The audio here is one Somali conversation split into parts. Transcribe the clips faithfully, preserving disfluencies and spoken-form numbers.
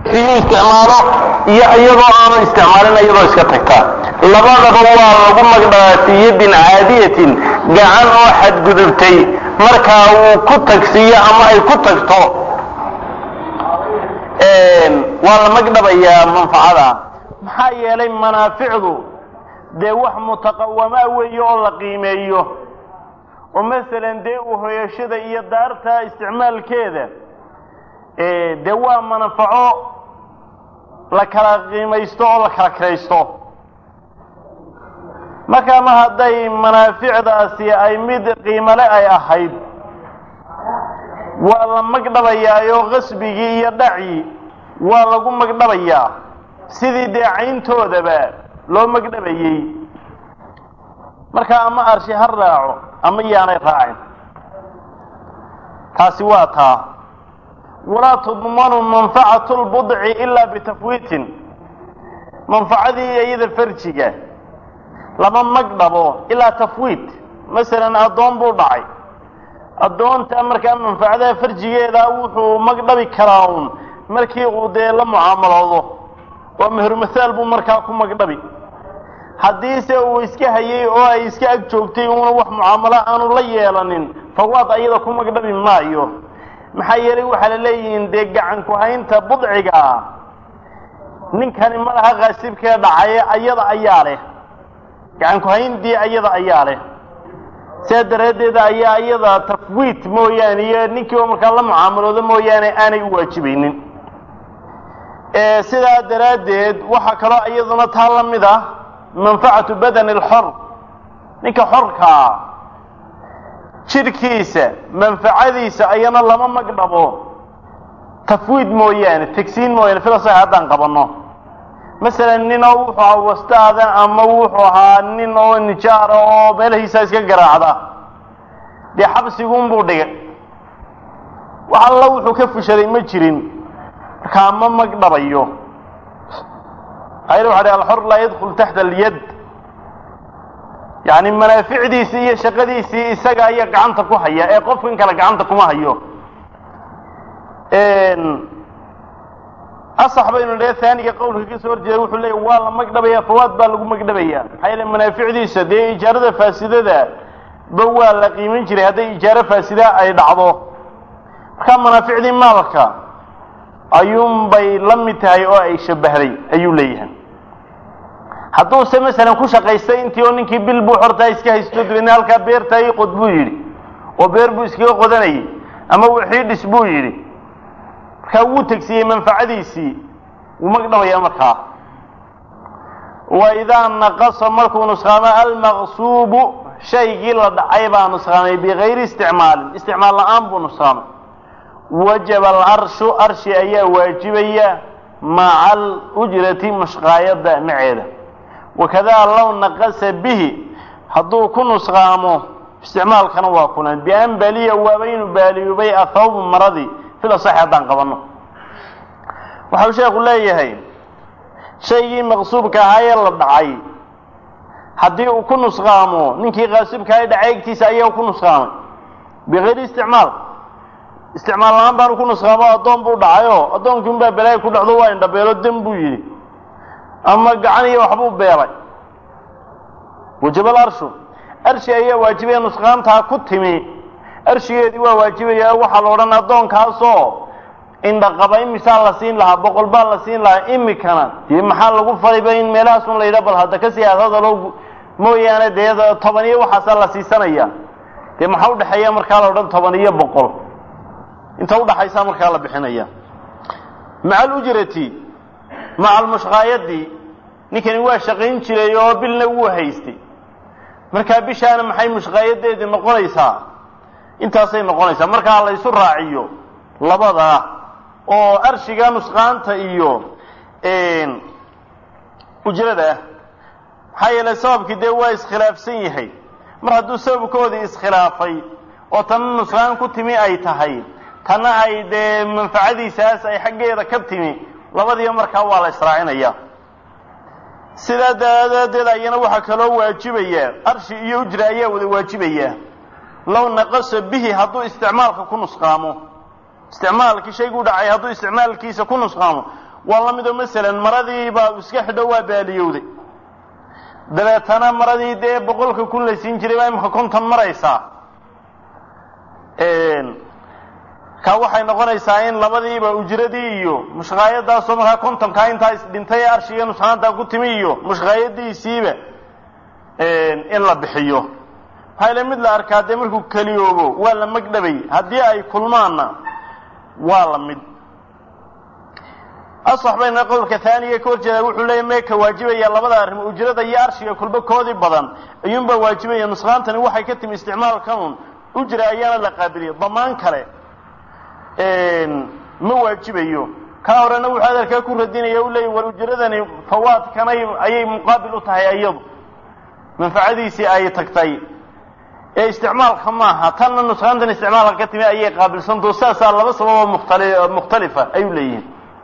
في استعماله يا أيضا أنا استعمالنا أيضا إسكتكتا لبعض الله رقم في يد عادية جعل واحد قدرتي مركا وكتكسية أما أي كتكتو والله مقدب يا منفعة محايا لي منافعه دي وح متقومة ويولا قيميه ومثلا دي وهو يشد يدارتها استعمال كذا دي وح منفعه لكلا قيميستو لكلا كريستو marka ma haday manaaficdaasi ay mid qiimo leh ay ahayd waa la magdhabayaa qasbigi iyo dhaci waa lagu magdhabayaa sidii deecayntoodaba loo magdhabayay marka ama arshi har raaco ama yaanay raacin taasi waa taa wala tudmanu manfa'atu al-bud'i illa bitafwiitin manfa'adii iyada farjiga lama magdhabo ila tafwiid مثلا adoon buu dhacay adoonta marka manfaacada farjigeeda wuxuu magdhabi karaa markii uu dee la muaamalado oo meher misaal buu markaa ku magdhabi hadii se uu iska hayay oo ay iska ag joogtay oo wax muamala aanu la yeelanin fawaad ayada ku magdhabi maayo maxay yeelay waxa la leeyihiin dee gacan ku haynta budciga ninkani malaha qaasibka dhacay ayada ayaa leh gacan ku hayndii ayada ayaa leh سيدريده ayaa ayada tafwiid mooyaan iyo ninkii marka la muaamaloodo mooyaan aanay u waajibaynin ee sida daraadeed waxa kale ayaduna taa la mid ah manfaacatu badan al-hur ninka xorka shirkiisa manfaacadiisa ayana lama magdhabo tafwiid mooyaan tagsiin mooyaan filasaha hadan qabano مثلا نينو وحو واستاذ اما وحو ها نينو نجار او meelahiisa iska garaacda de xabsigun buu dhigay waxa la wuxuu ka fushaday ma jirin kaama magdhabayo ayro hada al-hur la yadkhul tahta al-yad yani manaaficdiisi iyo shaqadiisi isaga ay gacanta ku haya ee qofkan kala gacanta kuma hayo een أصح بين الثاني قوله كسور جاء وحلي والله مقدبيا فواد بالغ مقدبيا حيل المنافع دي سدي إجارة فاسدة ده بوال قيمين جري هذه إجارة فاسدة أي دعوه كم منافع دي مالك أيوم بي لمتها أو أي شبهري أيو ليهن حتى مثلا كوشا قيسين تيونين كي بالبحر تايسكا يستدرين هالكا بير تاي قد بويري وبير بويسكي قدني أما وحيد اسبويري كاو تكسي منفعديسي ومقدبيا marka واذا نقص مركو نسخامه المغصوب شيء لا دعي با نسخامه بغير استعمال استعمال الان بو نسخامه وجب العرش ارش اي واجبيه مع الاجره مشقايده معيده وكذا لو نقص به حدو كن نسخامه استعمال كان واكون بان باليه وبين باليه بي اثوب مرضي فلا صحة دان قبنه وحاو شيخ ليهي شيء مغصوب كهاي لا دعي hadii uu ku nusqaamo ninkii qaasibka ay dhaceegtiisa ayaa ku nusqaamay bigeyr isticmaal isticmaal laan baan ku nusqaamo adoon buu dhacayo adoonku baa balay ku dhacdo waa indha beelo dam buu yiri ama gacan iyo waxba u beelay wajibal arshu arshi ayaa waajibay nusqaamta ku timi arshigeedii waa waajibaya waxa la oran adoonkaas oo inda qabay misaal la siin lahaa boqol baa la siin lahaa imikana tii maxaa lagu fariibay in meelahaas la yiraahdo bal hada ka siyaasada loo mooyaane deeda toban iyo waxa la siisanaya tii maxaa u dhaxeeya marka la oran toban iyo boqol inta u dhaxaysa marka la bixinaya macal ujrati macal mushqaayadi ninkani waa shaqayn jiray oo bilna uu haystay marka bishaana maxay mushqaayadeedii noqonaysaa intaasay noqonaysaa marka la isu raaciyo labada oo arshiga nusqaanta iyo een ujrada hayla sababkii waa iskhilaafsan yahay mar hadduu sababkoodii iskhilaafay oo tan nusqaan ku timi ay tahay tana ay de manfaacadiisaas ay xageeda ka timi labadii marka waa la israacinaya sida daadeeda ayana waxa kale oo waajibaya arshi iyo ujra ayaa wada waajibaya لو نقص به هذو استعمالك كنسقامه استعمالك شيء قد عي هذو استعمالك كيس كنسقامه wala mid oo masalan maradii baa iska xidho waa baaliyowday dabeetana maradii dee boqolka kun la siin jiray baa imka konton maraysaa een ka waxay noqonaysaa in labadiiba ujradii iyo mushqaayadaasoo markaa kontonka intaa isdhintay ee arshiga nusxaanta ku timi iyo mushqaayadiisiiba in la bixiyo hayla mid la arkaa dee markuu kaliyoobo waa la magdhabay haddii ay kulmaanna waa la mid asax bayna qowlka thaniga ka horjeeda wuxuu leeyahay meeka waajibaya labada arrin ujrada iyo arshiga kulba koodi badan ayuunba waajibaya nusxaantani waxay ka timi isticmaalkan ujra ayaana la qaabiliyo damaan kale ma waajibayo ka horena wuxuu adarka ku radinaya uu leeyahay war ujradani fawaadkan ayay muqaabil u tahay ayadu manfaacadiisii ay tagtay ee isticmaalka maaha tanna nusxaantan isticmaalka ka timi ayay qaabilsanto saasaa laba sabab mukhtalif mukhtalifa ay leeyihiin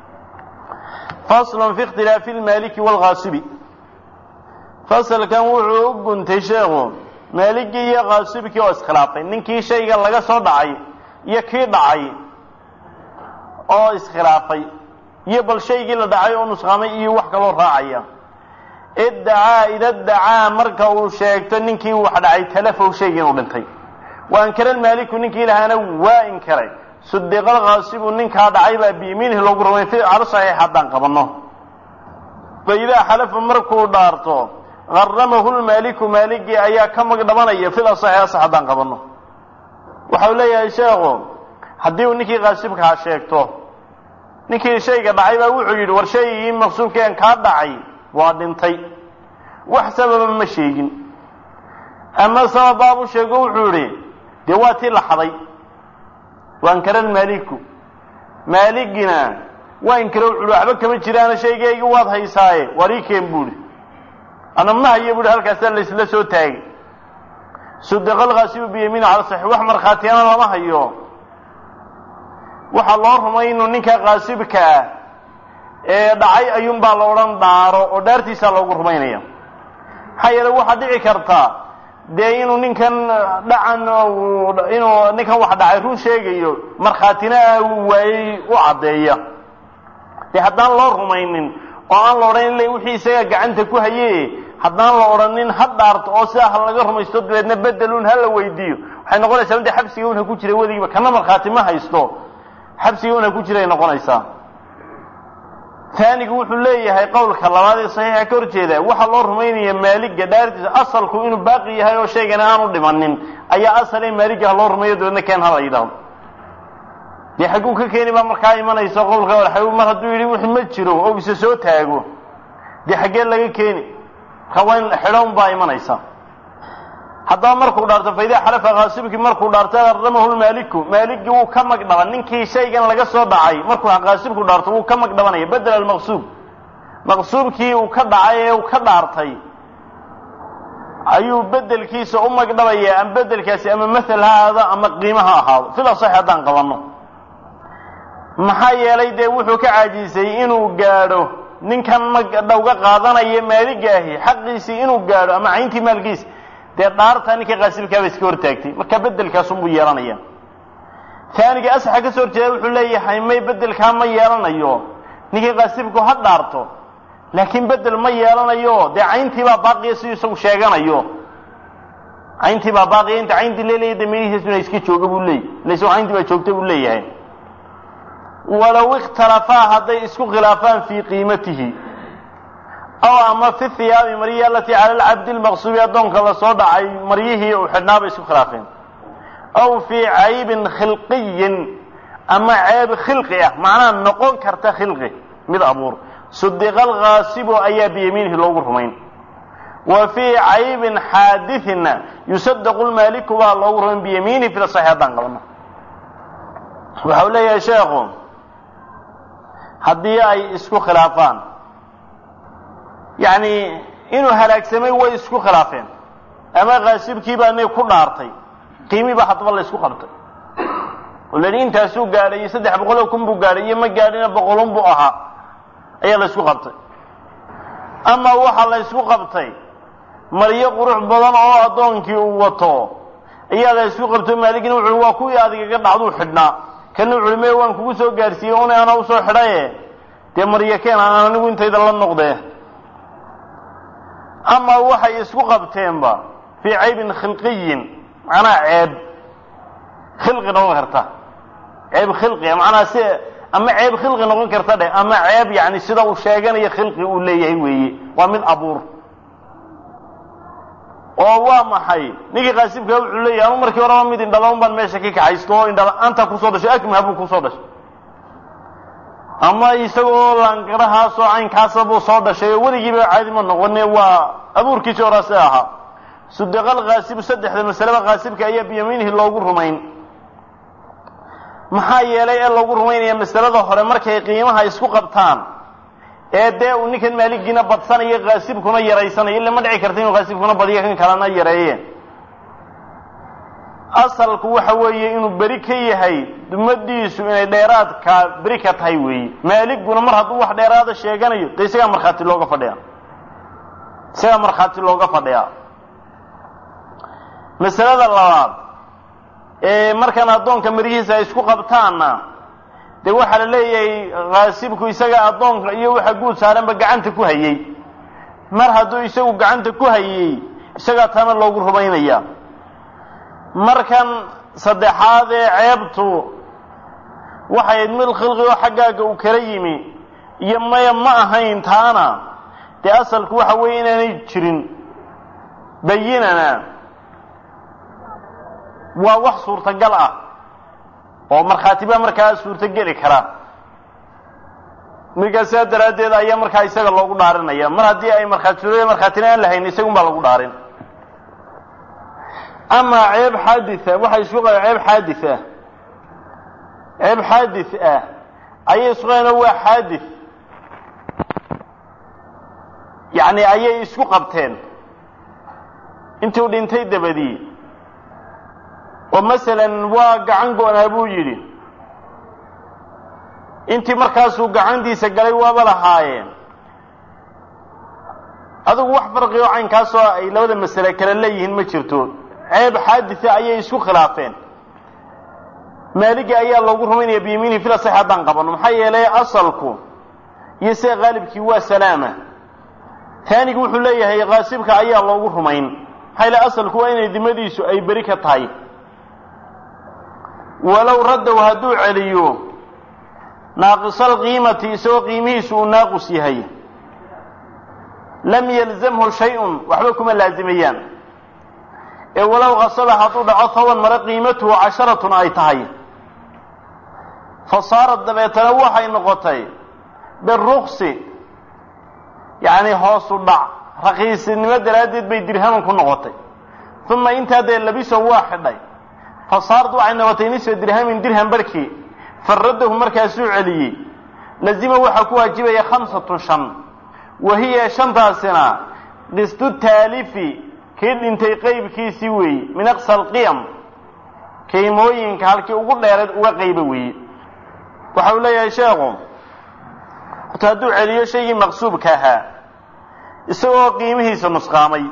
fasl fi ikhtilaf al-maliki wal-ghasibi fasl kan wuxuu u guntay sheego maliki iyo ghasibki oo iskhilaafay ninkii shayga laga soo dhacay iyo kii dhacay oo iskhilaafay iyo bal shaygii la dhacay oo nusxaamay iyo wax kale oo raacaya iddaa ida daa marka uu sheegto ninkii wax dhacay talafow shaygii uu dhintay waan karan maliku ninkii lahaana waa in karay sudiqal ghasibu ninka dhacay baa biimiinhi loogu rumayn fi arsahay hadan qabano bayda xalafa markuu dhaarto qarramahu almaliku maliki ayaa ka magdhabanaya fi arsahay hadan qabano waxa uu leeyahay sheego haddii uu ninkii ghasibka sheegto ninkii shayga dhacay baa wuxuu yiri war shaygii maqsuubkeen ka dhacay waa dhintay wax sabab ma sheegin ama sabab uu sheego wuxuu yiri de waa tii la xaday waan karan maliku maligina waan karo wuxuu waxba kama jiraan shaygayga waad haysaaye wariikeen buuri ana ma hayo buuri halkaas la isla soo taagay sudiqal ghasib bi yamin ala sahih wax markhaatiyana lama hayo waxa loo rumayno ninka ghasibka ee dhacay ayuun baa la oran daaro oo dhaartiisa loogu rumaynaya hayra waxa dhici karta dee inuu ninkan dhacan inuu ninkan wax dhacay run sheegayo markhaatina uu waayay u cadeeya dee haddaan loo rumaynin oo aan la oran ilaa wixii isaga gacanta ku hayay haddaan la oranin ha dhaarto oo sidaa laga rumaysto dabeedna bedeluun ha la weydiiyo waxay noqonaysaa in xabsiga uu ku jiray wadigiiba kana markhaati ma haysto xabsiga uu ku jiray noqonaysaa ثاني wuxuu leeyahay qowlka labaad ee saxiixa ka horjeeda waxa loo rumaynayaa maaliga dhaartiisa asalku inuu baaqi yahay oo sheegana aanu dhimanin ayaa asal ee maaliga loo rumayo doona keen hal aydan de xaqu ka keenay ba markaa imanayso qowlka waxa uu mar haduu yiri wixii ma jiro oo isa soo taago de xaqee laga keenay haween xidhoon baa imanaysa haddaba markuu dhaarto fayda xalafa ghasibki markuu dhaarto qarramahu almaliku maliki uu ka magdhaban ninkii shaygan laga soo dhacay markuu ghasibku dhaarto uu ka magdhabanaya badal almaqsub maqsubkii uu ka dhacay ee uu ka dhaartay ayuu bedelkiisa u magdhabaya am bedelkaasi ama mesela hada ama qiimaha ahaado sida saxiixadan qabano maxaa yeelay de wuxuu ka caajisay inuu gaadho ninkan magdhawga qaadanaya maligaahi xaqiisi inuu gaadho ama ayntii maalkiisa de dhaarta ninka qasibka ba iska hortaagtay marka bedelkaas uu yeelanaya thaniga asaxa ka soo jeeday wuxuu leeyahay may bedelka ma yeelanayo ninka qasibku ha dhaarto laakiin bedel ma yeelanayo de ayntii ba baaqi si uu sheeganayo ayntii ba baaqi inta ayntii leeyahay damiirkiisu iska jooga buu leeyahay leeso ayntii ba joogtay buu leeyahay walaw ikhtalafa haday isku khilaafaan fi qiimatihi أو أما في الثياب مرية التي على العبد المغصوب يدونك الله صود عي مريه وحدنا بيسو خلافين أو في عيب خلقي أما عيب خلقي معناه نقول كرتا خلقي من أمور صدق الغاصب أي بيمينه الأغرمين وفي عيب حادث يصدق المالك والأغرم بيمينه في الصحيح دانقلنا وحوله يا شيخ هدي أي اسكو خلافان يعني إنه هلاك سمي ويسكو خلافين أما غاسب كيبا أنه يكون نارتي قيمي بحط والله يسكو خلطي والذين تاسو قال يسدح بقولكم بو قال يما قالنا بقولهم بو أها أي الله يسكو خلطي أما وحا الله يسكو خلطي مريا قروح بضان أو أدونكي ووطو أي الله يسكو خلطي مالك نوع الواكو يا ذيك قد عضو حدنا كان نوع الميوان كوسو قارسيوني أنا وصو حرايه dee maryakeen aan anigu intayda la noqdee ama waxay isku qabteenba fii caybin khilqiyin macnaa ceeb khilqi noqon karta ceeb khilqiya macnaa si ama ceeb khilqi noqon karta dheh ama ceeb yani sida uu sheeganayo khilqi uu leeyahay weeye waa mid abuur oo waa maxay ninkii qaasibka wuxuu leeyahay anu markii horeba mid indhala baan meesha ka kaxaysto oo indhala anta kusoo dhashay akmah buu kusoo dhashay ama isagoo laangarahaasoo caynkaasa buu soo dhashay oo weligiiba caadi ma noqone waa abuurkiisii horaase ahaa sudeqal qaasibu saddexda masaleba qaasibka ayaa biyamiinihi loogu rumayn maxaa yeelay ee loogu rumaynaya masalada hore markay qiimaha isku qabtaan ee dee uu ninkan maaligiina badsanayo qaasibkuna yaraysanayo illa ma dhici karta inuu qaasibkuna badiyo kan kalena yareeyeen asalku waxa weeye inuu beri ka yahay dumadiisu inay dheeraadka beri ka tahay weeye maaliguna mar hadduu wax dheeraada sheeganayo dee isagaa markhaati looga fadhiyaa isagaa markhaati looga fadhiyaa masalada labaad ee markan addoonka marihiisa ay isku qabtaanna dee waxaa la leeyahay qaasibku isaga addoonka iyo waxa guud saaranba gacanta ku hayey mar hadduu isagu gacanta ku hayey isagaa taana loogu rumaynaya markan saddexaad ee ceebtu waxay mid khilqi oo xaggaaga uu kala yimi iyo maya ma ahayn taana dee asalku waxa weeye inaanay jirin bayinana waa wax suurtagal ah oo markhaatiba markaa suurtogeli kara markaa sidaa daraaddeed ayaa markaa isaga loogu dhaarinaya mar haddii ay markhaati markhaatina aan lahayn isagun baa lagu dhaarin ama ceeb xaaditha waxay isku qaba ceeb xaadith ah ceeb xaadith ah ayay isku qabeen waa xaadith yacni ayay isku qabteen intii u dhintay dabadii oo masalan waa gacan go-naa buu yidhi intii markaasuu gacantiisa galay waaba lahaayeen adigu wax farqi oo caynkaasoo ay labada masale kale leeyihiin ma jirto ceeb xaaditha ayay isku khilaafeen maaligi ayaa loogu rumaynaya biyamiinihi fil asax haddaan qabano maxaa yeelay asalku iyo sida qaalibkii waa salaama taanigu wuxuu leeyahay qaasibka ayaa loogu rumayn maxaa yeelay asalku waa inay dimadiisu ay beri ka tahay walow raddow hadduu celiyo naaqisal qiimati isagoo qiimihiisu uu naaqus yahay lam yalzamhu shay-un waxba kuma laazimayaan ee walow qasaba hadduu dhaco hawan mare qiimatuhu casharatun ay tahay fa saarad dabeetana waxay noqotay biruksi yacni hoosu dhac raqiisinimo daraaddeed bay dirhaman ku noqotay uma intaa dee labiso waa xidhay fa saarad waxay noqotay nisfa dirhamin dirham barhkii faradahu markaasuu celiyey lazima waxaa ku waajibaya khamsatun shan wahiya shantaasina qistu taalifi kii dhintay qaybkiisii weeye min aqsa alqiyam qiimooyinka halkii ugu dheereed uga qayba weeye waxa uu leeyahay sheekhu horta hadduu celiyo shaygii maqsuubka ahaa isagoo qiimihiisa nusqaamay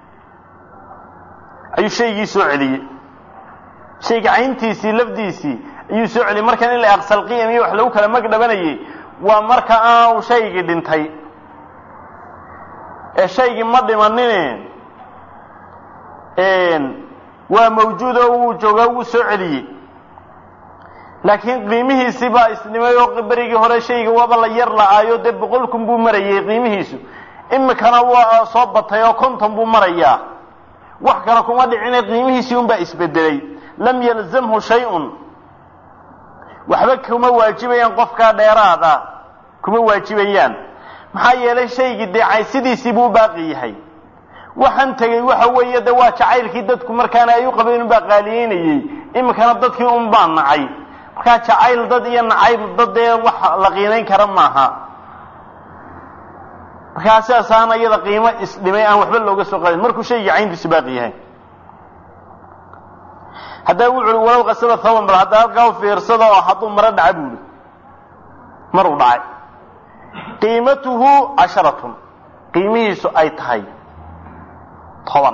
ayuu shaygii soo celiyey shayga cayntiisii lafdiisii ayuu soo celiyey markan in la aqsa alqiyam iyo wax lagu kala magdhabanayay waa marka aanu shaygii dhintay ee shaygii ma dhimanine waa mawjuud oo wuu joogaa wuu soo celiyey laakiin qiimihiisii baa isdhimay oo berigii hore shayga waaba la yar la-aayo dee boqol kun buu marayay qiimihiisu imikana waa soo batay oo konton buu marayaa wax kale kuma dhicine qiimihiisii unbaa isbedelay lam yalzamhu shay-un waxba kuma waajibayaan qofkaa dheeraada kuma waajibayaan maxaa yeelay shaygii dee sidiisii buu baaqi yahay waxaan tegey waxa weeye de waa jacaylkii dadku markaana ay u qabeen unbaa qaaliyeynayey imikana dadkii un baa nacay markaa jacayl dad iyo nacayb dad dee wax la qiimayn kara maaha markaa sidaasaana iyada qiimo isdhimay aan waxba looga soo qaadin markuu shaygii cayntiisu baaqi yahay haddaba wuxu uhi walow qasaba haban bal hadda halkaa u fiirsada oo hadduu maro dhaca buuhi maruu dhacay qiimatuhu casharatun qiimihiisu ay tahay toban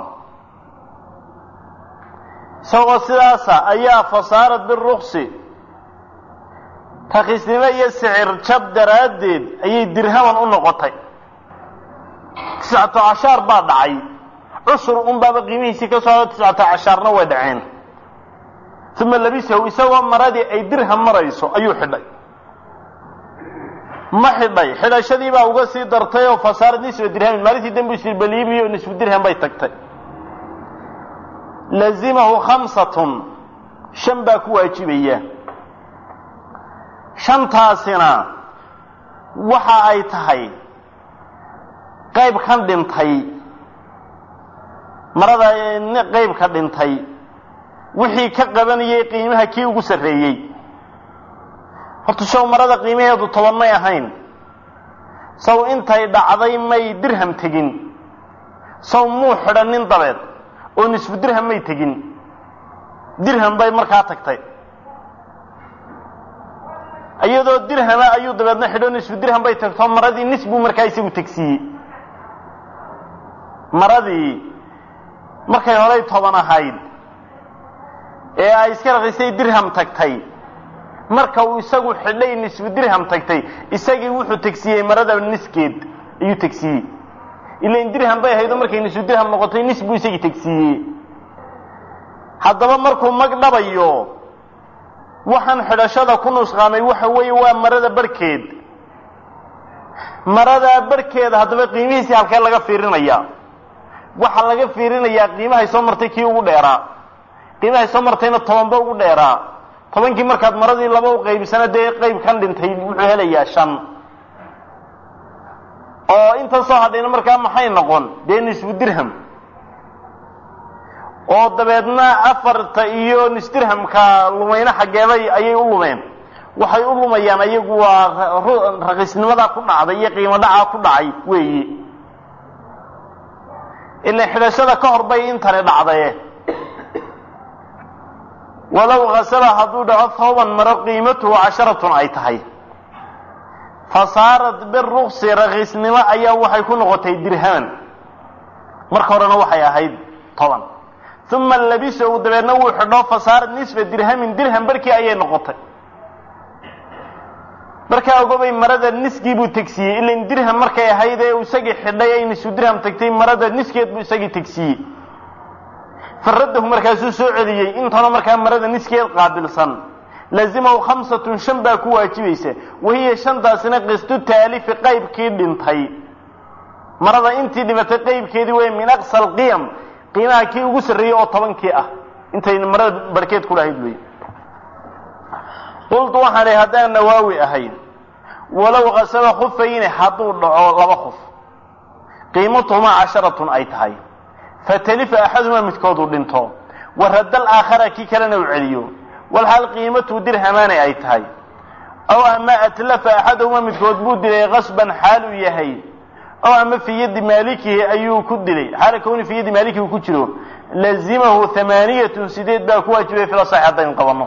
isagoo sidaasa ayaa fasaarad biruksi raqiisnimo iyo sicir jab daraaddeed ayay dirhaman u noqotay tiscata cashar baa dhacay cushur un baaba qiimihiisii ka soo tiscata casharna way dhaceen uma labisahu isagoo maradii ay dirham marayso ayuu xidhay ma xidhay xidhashadii baa uga sii dartay oo fasaarad nisfa dirhamin maalintii dambu isbaliibiyo nisfu dirham bay tagtay lazimahu khamsatun shan baa ku waajibaya shantaasina waxa ay tahay qayb kan dhintay marada qayb ka dhintay wixii ka qabanayay qiimaha kii ugu sareeyay horta soo marada qiimaheedu toban may ahayn saw intay dhacday may dirham tagin saw muu xidhanin dabeed oo nisfu dirham may tagin dirham bay markaa tagtay ayadoo dirhama ayuu dabeedna xidho nisfu dirham bay tagto maradii nisbu markaa isagu tagsiyey maradii markay horey toban ahayd ee ay iska raqiisay dirham tagtay marka uu isagu xidhay nisfu dirham tagtay isagii wuxuu tagsiyey marada niskeed ayuu tagsiyey ilaan dirham bay ahayd markay nisfu dirham noqotay nisbu isagii tagsiyey haddaba markuu mag dhabayo waxaan xidhashada ku nusqaamay waxa weeye waa marada barkeed marada barkeeda haddaba qiimihiisii halkee laga fiirinayaa waxaa laga fiirinayaa qiimahay soo martay kii ugu dheeraa qiimahay soo martayna tobanba ugu dheeraa tobankii markaad maradii laba u qaybisana dee qayb kan dhintay wuxuu helayaa shan oo inta soo hadhayna markaa maxay noqon dee nisfu dirham oo dabeedna afarta iyo nis dirhamka lumayna xaggeebay ayay u lumeen waxay u lumayaan ayagu waa raqiisnimadaa ku dhacday iyo qiimo dhacaa ku dhacay weeye ilaa xidhashada ka hor bay intani dhacdaye walow hasaba hadduu dhaco thawban maro qiimatuhu casharatun ay tahay fasaarat biruqsi raqiisnimo ayaa waxay ku noqotay dirhaman marka horena waxay ahayd toban uma labisahu dabeedna wuu xidho fasaarat nisfa dirhamin dirham barkii ayay noqotay markaa ogobay marada niskii buu tagsiyey ilan dirham markay ahayd ee isagii xidhay ay nisfu dirham tagtay marada niskeed buu isagii tagsiyey faradahu markaasuu soo celiyey intana markaa marada niskeed qaabilsan lazimahu khamsatun shan baa ku waajibaysa wahiya shantaasina qistu taalifi qaybkii dhintay marada intii dhimatay qaybkeedii wey min aqsa alqiyam qiimaha kii ugu sarreeyey oo tobankii ah intay marada barkeed ku lahayd wey qultu waxaan ihi haddaan nawaawi ahayn walow qasaba khufayni hadduu dhaco laba khuf qiimatuhumaa casharatun ay tahay fatalifa axadumaa midkood uu dhinto waradda alaakhara kii kalena uu celiyo walxaal qiimatuhu dirhamaani ay tahay aw ama atlafa axaduhumaa midkood buu dilay qasban xaal uu yahay aw ama fii yaddi maalikihi ayuu ku dilay xaala kowni fii yaddi maalikihi uu ku jiro lazimahu hamaaniyatun sideed baa ku waajibay fil asaxi haddaynu qabanno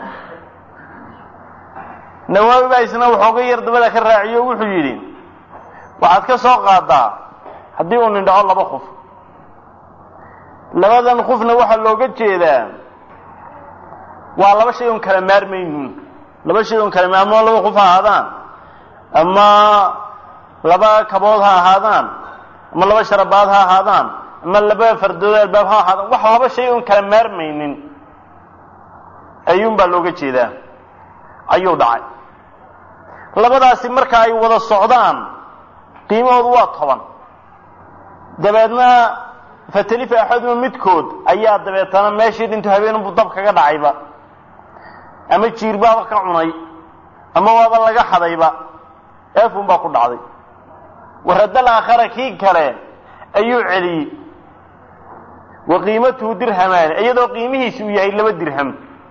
nawaawi baa isna waxooga yar dabada ka raaciyo wuxuu yidhi waxaad ka soo qaadaa haddii uu nin dhaco laba khuf labadan khufna waxaa looga jeedaa waa laba shay oon kala maarmaynin laba shay oon kala maarmo laba khuf ha ahaadaan ama laba kabood ha ahaadaan ama laba sharabaad ha ahaadaan ama laba fardood albaab ha ahaadaan wax laba shay oon kala maarmaynin ayuunbaa looga jeedaa ayuu dhacay labadaasi marka ay wada socdaan qiimahoodu waa toban dabeedna fatalifa axaduma midkood ayaa dabeetana meeshii dhinto habeenunbuu dab kaga dhacayba ama jiirbaaba ka cunay ama waaba laga xadayba eefun baa ku dhacday waradal aakhara kii kale ayuu celiyey wa qiimatuhu dirhamaani iyadoo qiimihiisi uu yahay laba dirham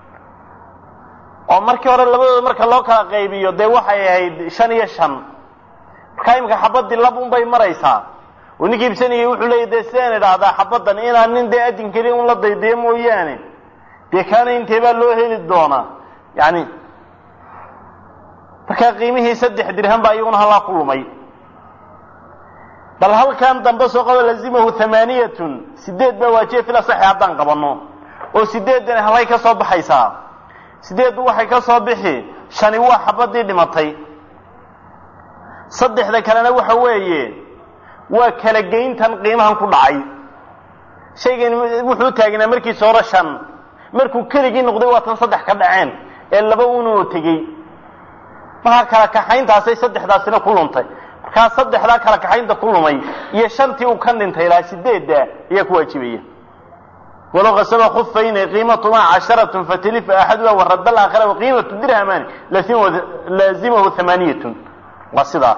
oo markii hore labadooda marka loo kala qaybiyo dee waxay ahayd shan iyo shan markaa imika xabadii labun bay maraysaa oo ninkii ibsanayay wuxuu leeyahy dee sidaan idhaahdaa xabaddan inaan nin dee adin keliya un la daydayo mooyaane dee kaana intee baa loo heli doonaa yani markaa qiimihii saddex dirham baa iyaguna halaa ku lumay bal halkan dambe soo qabo lazimahu hamaaniyatun sideed baa waajiya fil asaxi haddaan qabanno oo sideedan halay ka soo baxaysaa sideeddu waxay ka soo bixi shani waa xabadii dhimatay saddexda kalena waxa weeye waa kala geyntan qiimahan ku dhacay shaygan wuxuu taagnaa markii soo shan markuu keligii noqday waa tan saddex ka dhaceen ee laba uu tagay marka kala kaxayntaasay saddexdaasina ku luntay marka saddexda kala kaxaynta ku lumay iyo shantii uu ka dhintay ilaa sideeda ayaa ku waajibaya ولو غسل خفين قيمتهما عشرة فتلف أحدها ورد الآخر وقيمة درهمان لازمه ثمانية وصدا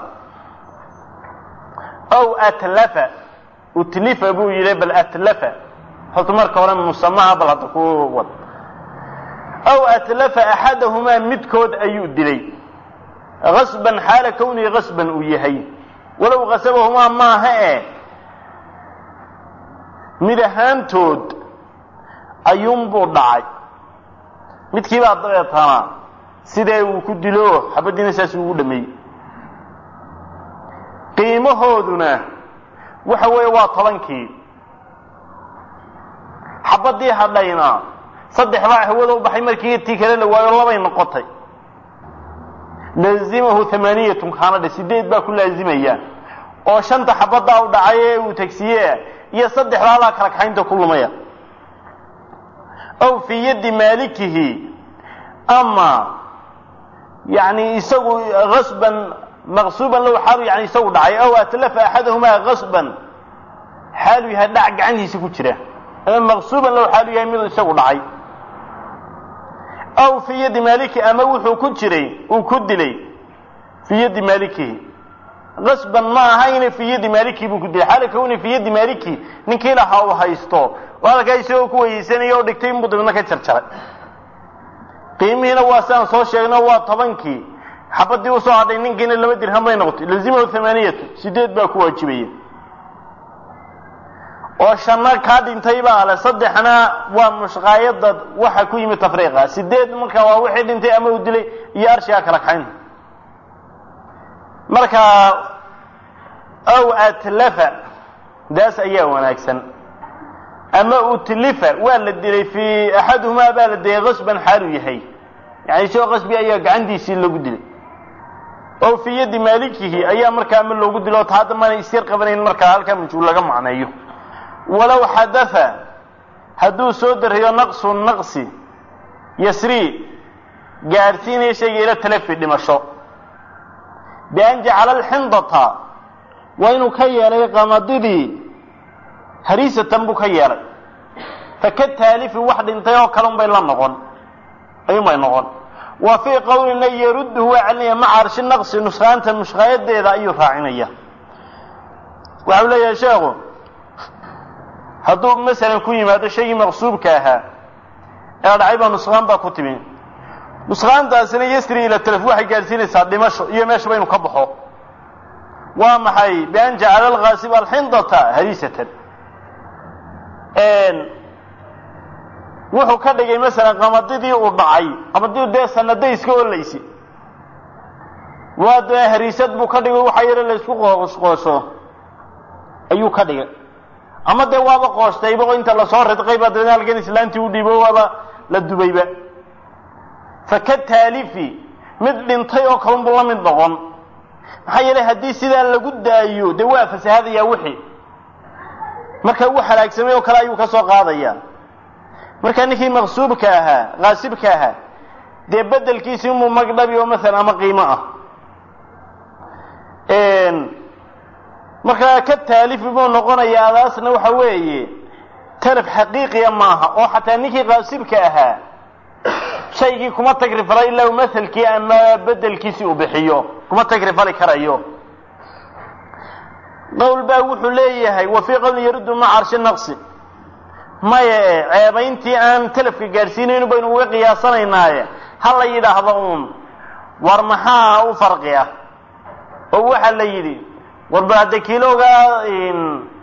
أو أتلف أتلف أبو يلي أتلف حط مركة ولا مسمعها بلا تقوى أو أتلف أحدهما متكود أيود لي غصبا حال كوني غصبا ويهي ولو غسبهما ما هي مدهان تود ayuun buu dhacay midkii baa dabeetana sidee uu ku dilo xabadiina saas ugu dhameeyay qiimahooduna waxa weeye waa tobankii xabadii hadhayna saddex baa hawada u baxay markii tii kale la waayo labay noqotay laazimahu thamaniyatun kana sideed baa ku laazimaya oo shanta xabada u dhacay ee uu tagsiyay iyo saddexda la kala kaynta ku lumaya أو في يد مالكه أما يعني يسوي غصبا مغصوبا لو حال يعني يسوي دعي أو أتلف أحدهما غصبا حاله يهدع عنه سكوتره مغصوبا لو حاله يميل يسوي دعي أو في يد مالكه أموح وكتري وكدلي في يد مالكه غصبا ما هين في يد مالكه بكدلي حاله كوني في يد مالكه نكيلا هاو هايستو wala kay soo ku weysanayoo dhigtay muddo ka jarjaray qiimihiina waa saan soo sheegnay waa tobankii xabadii u soo hadhay ninkiina laba dirham bay noqotay lazimahu thamaniyatu sideed baa ku waajibaya oo shanna ka dhintay baa la saddexna waa mushqaayada waxa ku yimid tafriiqa sideed marka waa wixii dhintay ama uu dilay iyo arshiga kala kayn marka aw atlafa daas ayaa wanaagsan أما أتلف والد لي في أحدهما بالد غصبا حاله يحي يعني شو غصبي أيها عندي يصير له قدلي أو في يد مالكه أيها مركا من له قدلي وتهذا ما يصير قبلين مركا هالكا من شو لقى معنا أيه ولو حدث هدو سودر هي نقص النقص يسري جارتين شيء إلى تلف دمشق بأن جعل الحنضة وإنه كي عليه قمضي هريسة تنبو كياري فكالتالي في واحد انتهى وكلام بين لنغن أي ما ينغن وفي قول أن يرده عني مع عرش النقص نسخانة المشغيات دي إذا أي فاعنية وعولا يا شاغو هدوب مثلا كويم هذا شيء مغصوب كاها العيبة نسخان با كتبين نسخان دا سنة يسري إلى التلفوح قالسين سعد دمشق يماشي بين قبحه ومحي بأن جعل الغاسب الحنضة هريسة een wuxuu ka dhigay mesela qamadidii uu dhacay qamadii de sanaday iska oleysay waa hariisad buu ka dhigay waxa yar la isku qoosqooso ayuu ka dhigay ama de waaba qoostay baqo inta la soo ridqay baad halkan islaantii u dhibo waaba la dubayba fakad taalifi mid dhintay oo kalun buu la mid noqon maxay yeelay hadii sida lagu daayo de waa fasaadaya wixii marka uu xalaagsamay oo kala ayuu ka soo qaadaya marka ninkii maqsuubka ahaa qaasibka ahaa de bedelkiisii uu magdhabi oo mesela ama qiimo ah een marka ka taalif buu noqonayaa adaasna waxa weeye talaf xaqiiqi ma aha oo xataa ninkii qaasibka ahaa shaygii kuma tagrifalay ilaa masalkii ama bedelkiisii uu bixiyo kuma tagrifali karayo قول با wuxuu leeyahay wafi qawl yaridu ma arsh naqs ma ceebayntii aan talafka gaarsiinayno baynu uga qiyaasanaynaay hal la yiraahdo uun war maxaa u farqiya oo waxa la yiri war baad kiilooga in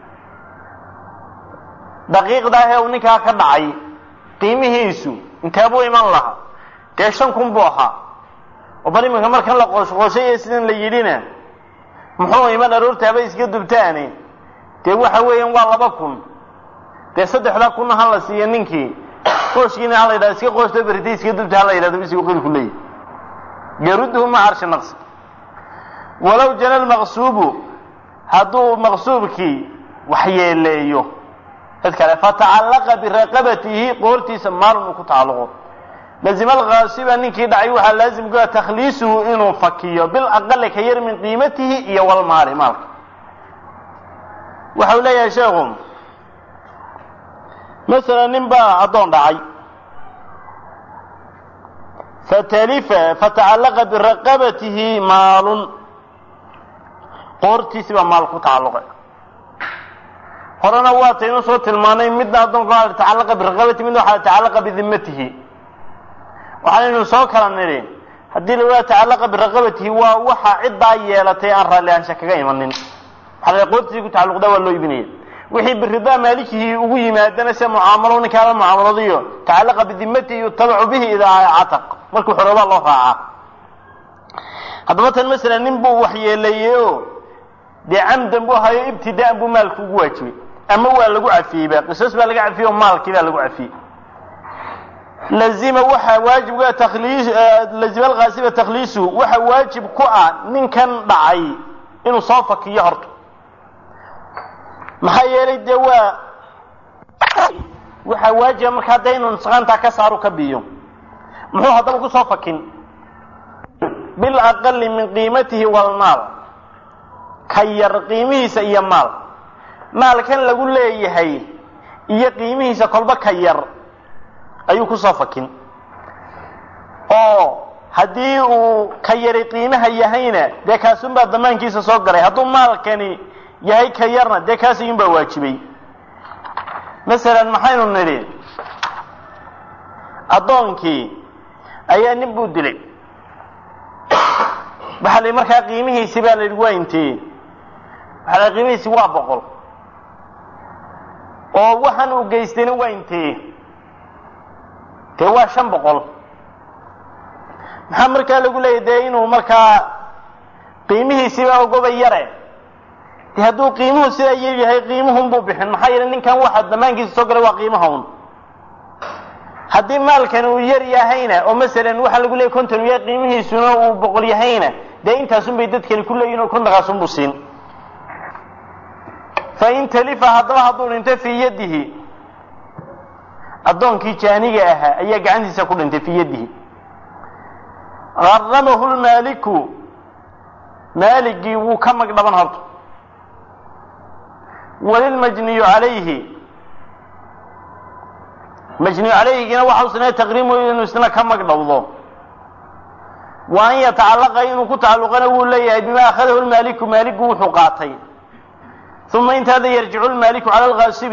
daqiiqda ee uu ninka ka dhacay qiimihiisu inta buu iman laha shan kun buu ahaa oo bari markan la qoosqooshay sidin la yirina muxuu iman aroortaaba iska dubtaani de waxa weeyaan waa laba kun de saddexda kun hal la siiyo ninkii qoyskiina hal ila iska qoysto beridi iska dubta hal ila iska qil kulay يرده مع عرش النقص. ولو جنى المغصوب هدو مغصوبك وحي إليه فتعلق برقبته قولتي سمار مكتعلقه لازم الغاصب أنك يدعيوها لازم يقول تخليصه إنه فكيه بالأقل كير من قيمته إيا والمال مالك. وحولي يا شيخهم مثلا نبا أدون دعي فتلف فتعلق برقبته مال قورتي سبا مال كتعلقه هرنا واتينا صوت المانين مدنا أدون قال تعلق برقبته منه حال تعلق بذمته وحالي نسوك لنري هدي لو تعلق برقبته ووحا عدة يالتي أن رأي لأن شكاك إيمانين حالي قورتي كتعلق ده والله يبنيه وحي بالرضا مالكه وقوي ما أدنس معاملون كان معاملة ديو تعلق بذمته يتبع به إذا عتق مالكو حرب الله فاعة هذا مثلا مثلا ننبو وحي الليو دي عمدا بوها ابتداء بو مالكو قواتي أما هو اللي قوع فيه بقى قصص بقى اللي قاعد فيه مال كذا اللي قوع فيه لازم وحا واجب تخليص لازم الغاسب تخليصه وحا واجب كوع من كان ضعي إنه صافك يهرط maxaa yeelay de waa waxa waajiba marka hadaynu nusqanta ka saaro ka biyo muxuu hadaba ku soo fakin bil aqall min qiimatihi wal mal kayar qiimihiisa iyo maal maalkan lagu leeyahay iyo qiimihiisa kolba kayar ayuu ku soo fakin oo hadii uu kayar qiimaha yahayna de kaasun baa damaankiisa soo galay haduu maalkani yahay ka yarna de kaas in baa waajibay mesela maxaynu niri adoonkii ayaa nin buu dilay baxalay markaa qiimihiisa baa la yidhi intee baxalay qiimihiisa waa boqol oo waxaan uu geystayna waa intee te waa shan boqol maxaa markaa lagu leeyahay inuu markaa qiimihiisa baa uga yare hadduu qiimuhu sida yahay qiimuhum buu bixin maxay yeelay ninkan waxa damaankiisa soo galay waa qiimahoon haddii maalkan uu yar yahayna oo mesela waxa lagu leeyahay konton yahay qiimihiisuna uu boqol yahayna de intaas un bay dadkani ku leeyihiin oo konton buu siin fa in talifa hadaba hadduu dhinto fi yadihi adoonkii jaaniga ahaa ayaa gacantiisa ku dhintay fi yadihi gharamahu lmaaliku maaligii wuu ka magdhaban horto وللمجني عليه مجني عليه كنا waxa usnaa taqriimo inuu isna ka magdhawdo waan yatacalaq inuu ku tacalluqana uu leeyahay bima akhadahu al-malik malik wuxuu qaatay thumma inta hada yarji'u al-malik ala al-ghasib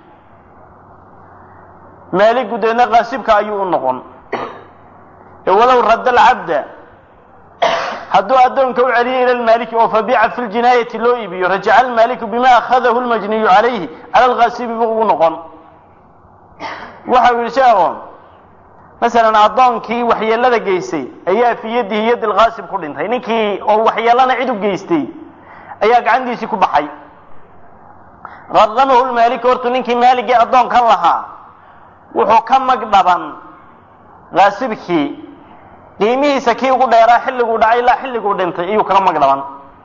malik deena ghasibka ayuu noqon walaw radda al-abda hadduu adoonka u celiyo ila al-malik oo fabi'a fi al-jinayati loo iibiyo raja'a al-malik bima akhadahu al-majni alayhi ala al-ghasib buu noqon waxa uu sheego مثلا adoonkii waxyeelada geystay ayaa fi yadihi yad al-ghasib ku dhintay ninkii oo waxyeelana cid u geystay ayaa gacantiisa ku baxay qadamahu al-malik ortu ninkii maaligi adoonkan lahaa wuxuu ka magdhaban ghasibkii qiimihiisa kii ugu dheeraa xilligu dhacay la xilligu dhintay iyo kala magdhaban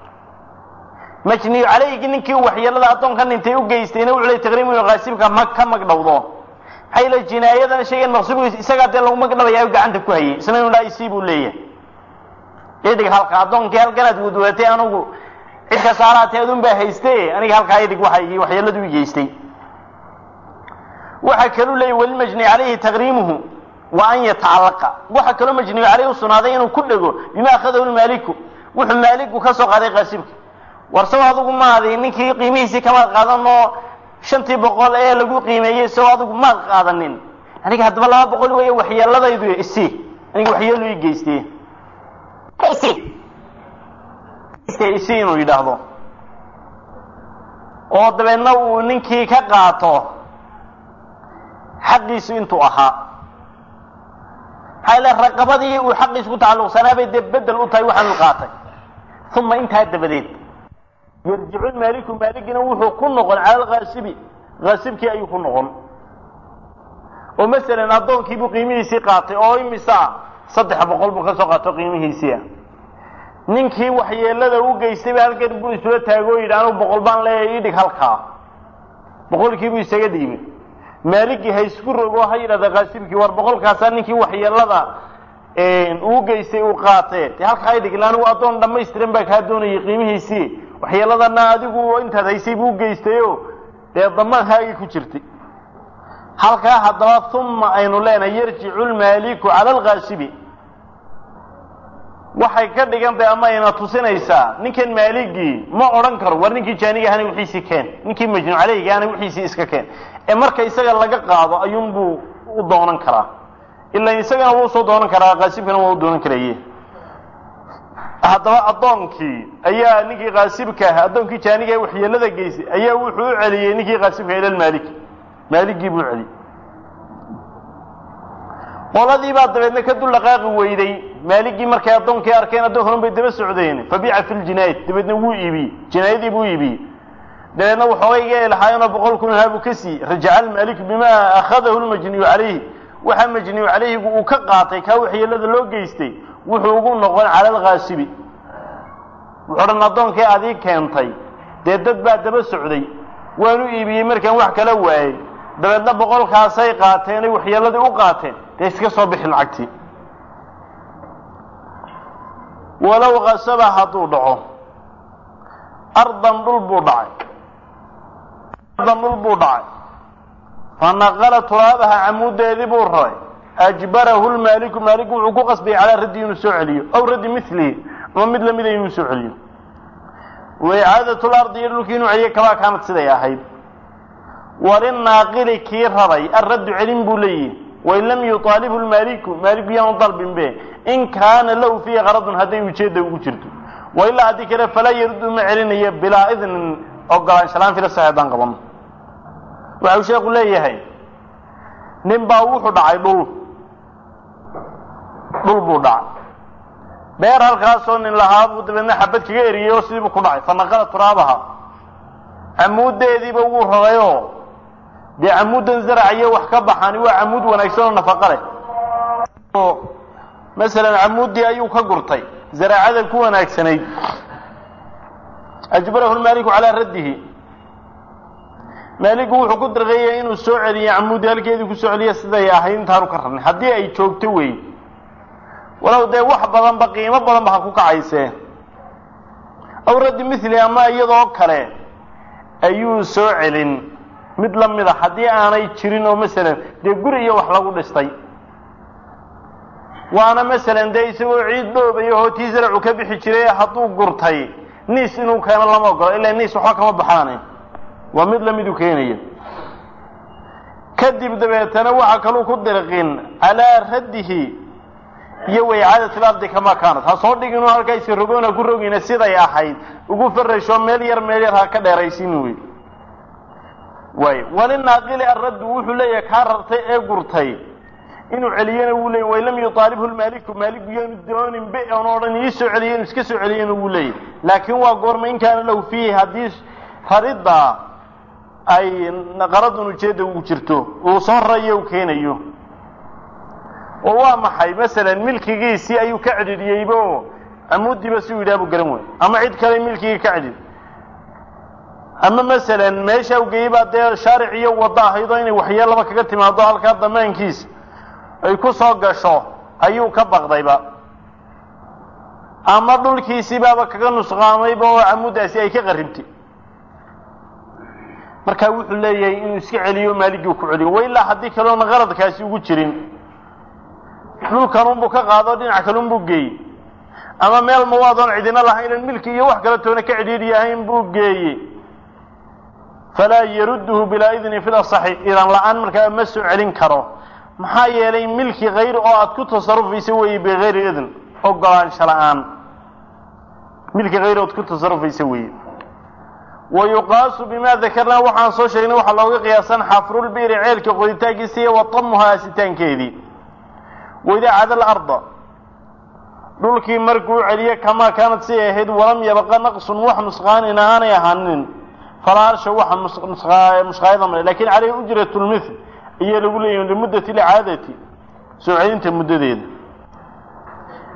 majni alayhi ninkii waxyeelada adoonkan dhintay u geystayna wuxuu leeyahay taqriimu ghasibka ma ka magdhawdo hayla jinaayadan sheegan maqsubu isaga de lagu magdhabayaa gacanta ku hayay isna inuu dhaaysiibu leeyahay eedig halka adoonkii halkanaad wadaatay anigu cid ka saaraatay adun baa haystay aniga halka eedig waxay waxyeeladu u geystay waxa kale leeyahay wal majni alayhi taqriimuhu wa an yata'allaqa waxa kale majni alayhi sunaaday inuu ku dhago bima akhadahu al-malik wuxuu maaliku ka soo qaaday qasibka warsaw adigu ma aday ninkii qiimihiisa kama qaadano shantii boqol ee lagu qiimeeyay soo adigu ma qaadanin aniga hadaba laba boqol way waxyeeladaydu isi aniga waxyeelo ii geystay isi isi inuu yiraahdo oo dabeedna uu ninkii ka qaato xaqiisu intuu ahaa hayla raqabadii uu xaqiisu ku tacalluqsanaa bay bedel u tahay waxaan qaatay thumma inta dabadeed يرجع المالك مالكنا وحو كنقل على الغاسب غاسبك أي كنقل ومثلا أدون كيبو قيمي سيقاطي أو إمسا saddex boqol buu ka soo qaato qiimihiisii ninkii waxyeelada uu geystay baa halkan buu isla taago yidhaano boqol baan leeyahay ii dhig halkaa boqolkii buu isaga dhiibay maaligii hay isku rogo ha yidhahda qaasibkii war boqolkaasaa ninkii waxyeelada uu geystay uu qaatee dee halkaa ii dhig ila anigu addoon dhammaystiran baa kaa doonayay qiimihiisii waxyeeladana adigu intaad haysay buu geystayo dee damaankaagii ku jirtay halkaa haddaba uma aynu leenahay yarjicu lmaaliku cala alqaasibi waxay ka dhigan tahay ama ayna tusinaysaa ninkan maaligii ma odhan karo war ninkii jaaniga ahana wixiisii keen ninkii majnuun caleyga ahana wixiisii iska keen ee marka isaga laga qaado ayuunbuu u doonan karaa ilaa isagana wuu soo doonan karaa qaasibkana waa u doonan karaye haddaba addoonkii ayaa ninkii qaasibka ah addoonkii jaaniga waxyeelada geystay ayaa wuxuu u celiyey ninkii qaasibka ila maalik maaligii buu celiyey qoladii baa dabeedna ka dul dhaqaaqi weyday maaligii markay addoonkii arkeen addoonkan bay daba socdeen fabiica fi ljinaayat dabeedna wuu iibiyey jinaayadii buu iibiyey dabeedna waxoogayga lahaayeenoo boqol kun ahaa buu ka siiyey rajaca almaaliku bimaa akhadahu lmajniyu calayhi waxaa majniyu calayhigu uu ka qaatay kaa waxyeelada loo geystay wuxuu ugu noqon cala alqaasibi wuxuu dhan addoonkii adii keentay dee dad baa daba socday waanu iibiyey markaan wax kala waayey dabeedna boqolkaasay qaateen ay waxyeeladii u qaateen dee iska soo bixi lacagtii walow qasaba hadduu dhaco ardan dhul buu dhacay ardan dhul buu dhacay fanaqala turaabaha camuudeedii buu raray ajbarahu lmaaliku maaliku wuxuu ku qasbayay calaa raddi inuu soo celiyo aw raddi milihi ama mid lamida inuu soo celiyo waicaadatu lardi iyo dhulkii inuu celiyo kabaa kaanad siday ahayd walinaaqili kii raray arraddu celin buu leeyihi wain lam yuطaalibhu lmaaliku maaliku yaanu dalbin be in kaana lahu fiihi qaradun hadday ujeedda ugu jirto wailaa haddii kale falaa yaruddu ma celinayo bilaa idnin ogolaanshalaan fila sax haddaan qabano waxau sheeku leeyahay nin baa wuxuu dhacay dhul dhul buu dhacay beer halkaasoo nin lahaa buu dabeedna xabad kaga eriyey oo sidii buu ku dhacay fanaqala turaabaha camuuddeediiba wuu rarayoo dee camuuddan zaraciyo wax ka baxani waa camuud wanaagsan oo nafaqa leh masalan camuuddii ayuu ka gurtay zaraacada ku wanaagsanayd ajbarahu lmaaliku calaa raddihi maaligu wuxuu ku dirqeeyay inuu soo celiyo camuuddii halkeedii ku soo celiya siday ahayd intaanu ka rarnay haddii ay joogto wey walow dee wax badanba qiimo badanba ha ku kacaysee aw raddi mithli ama iyadoo kale ayuu soo celin mid la mid a haddii aanay jirin oo masalan dee guri iyo wax lagu dhistay waana masalan dee isagoo ciid dhoobayo hootii zaracu ka bixi jiray hadduu gurtay niis inuu keeno lama ogolo ilaa niis waxba kama baxaane waa mid lamiduu keenaya kadib dabeetana waxa kaluu ku dirqin calaa raddihi iyo waicaadati lardi kamaa kaanad ha soo dhig inuu halkaa iska rogoona ku rogina siday ahayd ugu farasho meel yar meel yar ha ka dheeraysin wey waay walinaaqili arraddu wuxuu leeyahay kaa rartay ee gurtay inuu celiyana wuu leeyahy wain lam yuطaalibhu lmaaliku maaliku yaanu doonin be oon odhan ii soo celiye inuu iska soo celiyana wuu leeyahy laakiin waa goorma in kaana lahu fiihi haddii raridda ay qaradun ujeedda ugu jirto uu soo rarayo u keenayo oo waa maxay masalan milkigiisii ayuu ka cidhidhiyeyba oo camuuddiiba si uu yidhaha buu garan waayo ama cid kale milkigii ka cidhid ama masalan meesha u geeyey baa dee shaaric iyo waddo ahaydoo inay waxyeelaba kaga timaado halkaa damaankiisa ay ku soo gasho ayuu ka baqdayba ama dhulkiisii baaba kaga nusqaamayba oo camuuddaasi ay ka qarribtay markaa wuxuu leeyahay inuu iska celiyo maaligii ku celiyo wailaa haddii kaleona qaradkaasi ugu jirin dhulkanunbuu ka qaado dhinac kalunbuu geeyey ama meel mawaadoon cidina lahaynan milki iyo wax kale toona ka cidhiidhi ahayn buu geeyey falaa yarudduhu bilaa idni fi lasaxi idan la-aan markaa ma soo celin karo maxaa yeelay milki hayr oo aad ku tasarufaysa weeye bigayri idn ogolaansho la-aan milki hayr ood ku tasarufaysa weeye wayuqaasu bima dakarnaa waxaan soo sheegnay waxaa looga qiyaasan xafrulbiiri ceelka qoditaankiisa iyo watamuha asitaankeedii waidaa cada alarda dhulkii markuu celiye kamaa kaanad siday ahayd walam yabqa naqsun wax nusqaanina aanay ahaanin falaa arsha waxa mushqaayada male lakin caleyhi ujrat lmithl iyo lagu leeyahay limuddati licaadati soo celinta muddadeeda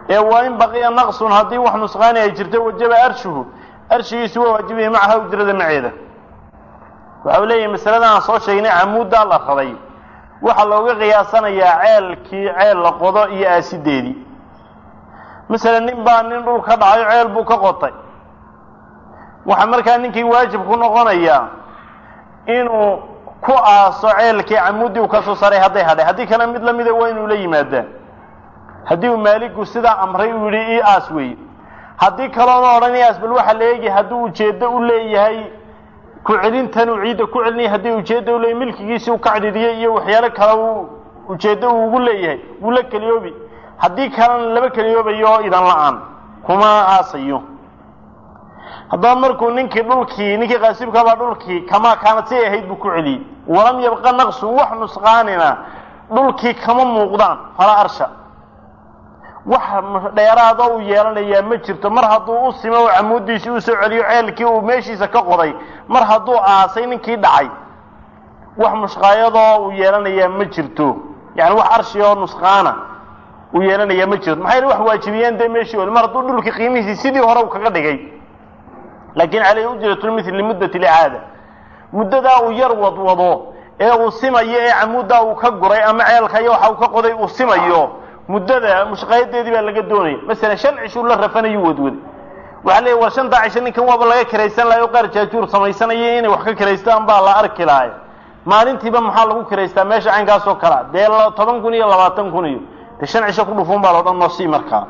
ee waa in baqiya naqsun haddii wax nusqaani ay jirto wajaba arshuhu arshigiisu waa waajibaya macaha ujrada maceeda waxa uu leeyahay masaladan aan soo sheegnay camuudda la rabay waxa looga qiyaasanayaa ceelkii ceel la qodo iyo aasideedii مثلا nin baa nin dhul ka dhacay ceel buu ka qotay waxa markaa ninkii waajib ku noqonaya inuu ku aaso ceelkii camuudi uu ka soo saray haday haday hadii kala mid lamid ah waa inuu la yimaadaan hadii uu maaligu sida amray uu yiri aas weey hadii kala oo oranayaas bal waxa leeyahay hadii uu jeedo u leeyahay ku celintan uu ciida ku celinay hadii uu jeedo u leeyahay milkigiisa uu ka cadidiyay iyo waxyaalo kale uu jeedo uu ugu leeyahay uu la kaliyoobi haddii kalena laba kaliyoobayo idan la'aan kuma aasayo haddaba markuu ninkii dhulkii ninkii qaasibka baa dhulkii kama kaanad si ahayd buu ku celiyey walam yabqa naqsu wax nusqaanina dhulkii kama muuqdaan fala arsha wax dheeraad oo yeelanaya ma jirto mar hadduu u simo camuudiisi u soo celiyo ceelkii uu meeshiisa ka qoday mar hadduu aasay ninkii dhacay wax mushqaayadoo uu yeelanaya ma jirto yani wax arshi oo nusqaana uu yeelanaya ma jirto maxay wax waajibiyeen de meeshii mar hadduu dhulkii qiimihiisa sidii hore uu kaga dhigay laakiin calee ujratul mithl limuddati al-aada muddada uu yar wadwado ee uu simayo ee camuuda uu ka guray ama ceelka iyo waxa uu ka qoday uu simayo muddada mushqaayadeedii baa laga doonay mesela shan cisho la rafanayo wadwad waxa leeyahay war shan cisho ninkan waaba laga kiraysan lahayo qaar jaajuur samaysanayay inay wax ka kiraystaan baa la arki lahaay maalintiiba maxaa lagu kiraystaa meesha caynkaas oo kala de toban kun iyo labaatan kun iyo shan cisho ku dhufun baa loo dhan noosii markaa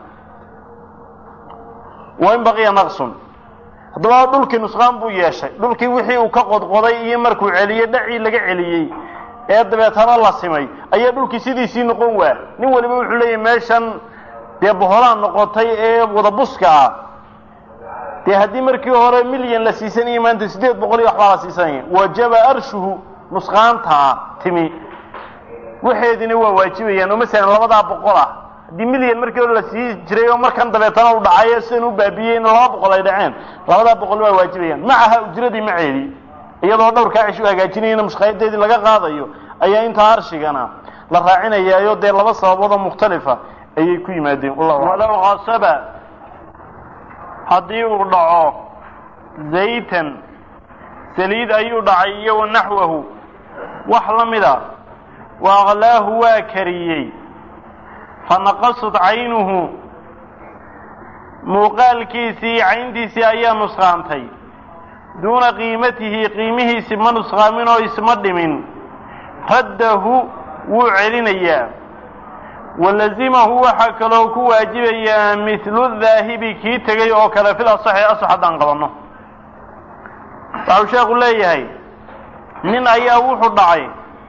waa in baqiya naqsun haddaba dhulkii nusqaan buu yeeshay dhulkii wixii uu ka qodqoday iyo markuu celiyay dhacii laga celiyey ee dabeetana la simay ayaa dhulkii sidiisii noqon waa nin waliba wuxuu leeyahay meeshan dee boholaan noqotay ee wada buska ah dee haddii markii hore milyan la siisanayay maanta sideed boqol iyo waxbaa la siisanaya wajaba arshuhu nusqaanta timi waxeedina waa waajibayaan oo mesela labada boqol ah hadii milyan markii hore la sii jiray oo markan dabeetana uu dhacay sidoo uu baabiyay in laba boqol ay dhaceen labada boqol waa waajibayaan macaha ujradii maceedi iyadoo dhowrka cisho hagaajinayna mushqaayadeedii laga qaadayo ayaa inta arshigana la raacinayaayo de laba sababood oo mukhtalifa ayay ku yimaadeen walaw qasaba hadii uu dhaco zaytan saliid ayuu dhacay iyo naxwahu wax lamida واغلاه واكريي فنقصت عينه مقال كيسي عندي سي ايا نسخانتي دون قيمته قيمه سما نسخامين او اسمد من رده وعلنيا ولزمه وحكلو كو واجبيا مثل الذاهب كي تغي او كلا في الاصح اصح دان قبنو فاو شيخ ليهي من ايا وحو دعي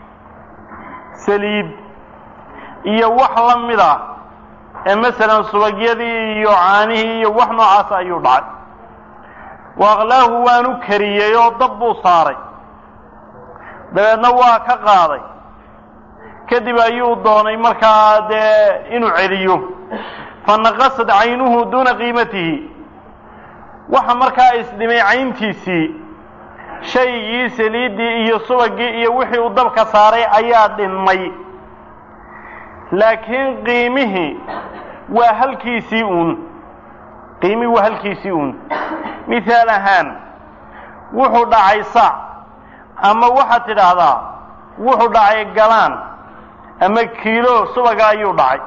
سليد iyo wax la mid ah ee mesela subagyadii iyo caanihi iyo wax noocaas ayuu dhacay waqlahu waanu kariyay oo dab u saaray dabeedna waa ka qaaday kadib ayuu doonay markaa dee inuu celiyo fanaqasad caynuhu duuna qiimatihi waxa markaa isdhimay cayntiisii shaygii saliidii iyo subagii iyo wixii uu dabka saaray ayaa dhinmay laakiin qiimihi waa halkiisii uun qiimi waa halkiisii uun misaal ahaan wuxuu dhacay saac ama waxa tidhaahdaa wuxuu dhacay galaan ama kiilo subaga ayuu dhacay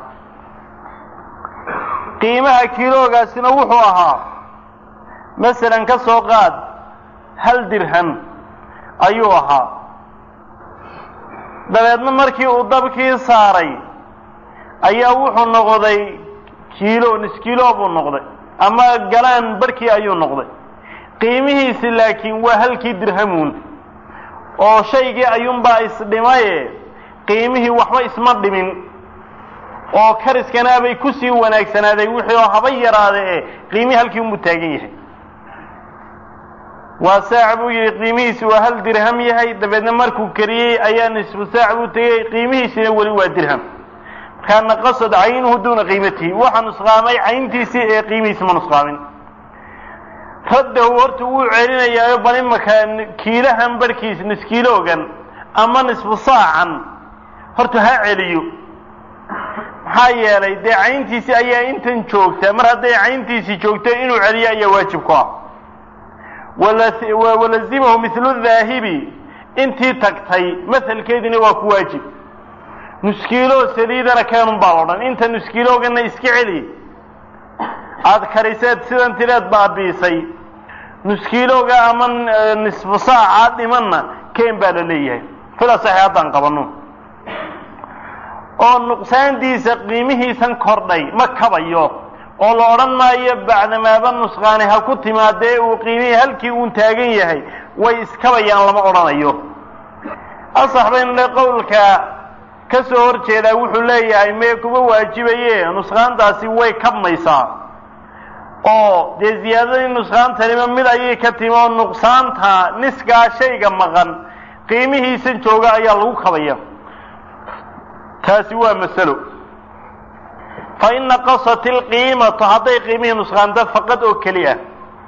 qiimaha kiiloogaasina wuxuu ahaa masalan ka soo qaad hal dirham ayuu ahaa dabeedna markii uu dabkii saaray ayaa wuxuu noqday kiilo nis kiilo buu noqday ama galaan barkii ayuu noqday qiimihiisi laakiin waa halkii dirhamuun oo shaygii ayuunbaa isdhimaye qiimihii waxba isma dhimin oo kariskana bay ku sii wanaagsanaaday wixii oo haba yaraade ee qiimihii halkii uu taagan yahay waa saac buu yiri qiimihiisi waa hal dirham yahay dabeedna markuu kariyay ayaa nisfu saac buu tagay qiimihiisina wali waa dirham kana qasad aynuhu duuna qiimatihi waxa nusqaamay cayntiisi ee qiimihiisa ma nusqaamin raddahu horta wuu celinayaa bani makaan kiilahan barkiis nis kiiloogan ama nisfu saacan horta ha celiyo maxaa yeelay dee cayntiisii ayaa intan joogta mar hadday cayntiisii joogto inuu celiyo ayaa waajib ku ah walazimahu mithlu dhaahibi intii tagtay mahalkeediina waa ku waajib nuskiiloo saliidana keenun baa loodhan inta nuskiiloogana iska celi aada kariseed sidan tireed baabiisay nuskiilooga ama nisfu saaca dhimanna keen baa la leeyahay fila saxi haddaan qabanno oo nuqsaantiisa qiimihiisan kordhay ma kabayo oo la odhan maayo bacdamaaba nusqaani ha ku timaadee uu qiimihii halkii uun taagan yahay way iskabayaan lama odhanayo asax baynu le qowlka ka soo hor jeedaa wuxuu leeyahay mee kuma waajibaye nusqaantaasi way kabmaysaa oo dee ziyaadadii nusqaantanima mid ayay ka timi oo nuqsaanta niskaa shayga maqan qiimihiisan jooga ayaa lagu kabaya taasi waa masalo fa in naqasat ilqiimatu hadday qiimihii nusqaanta faqad oo keli ah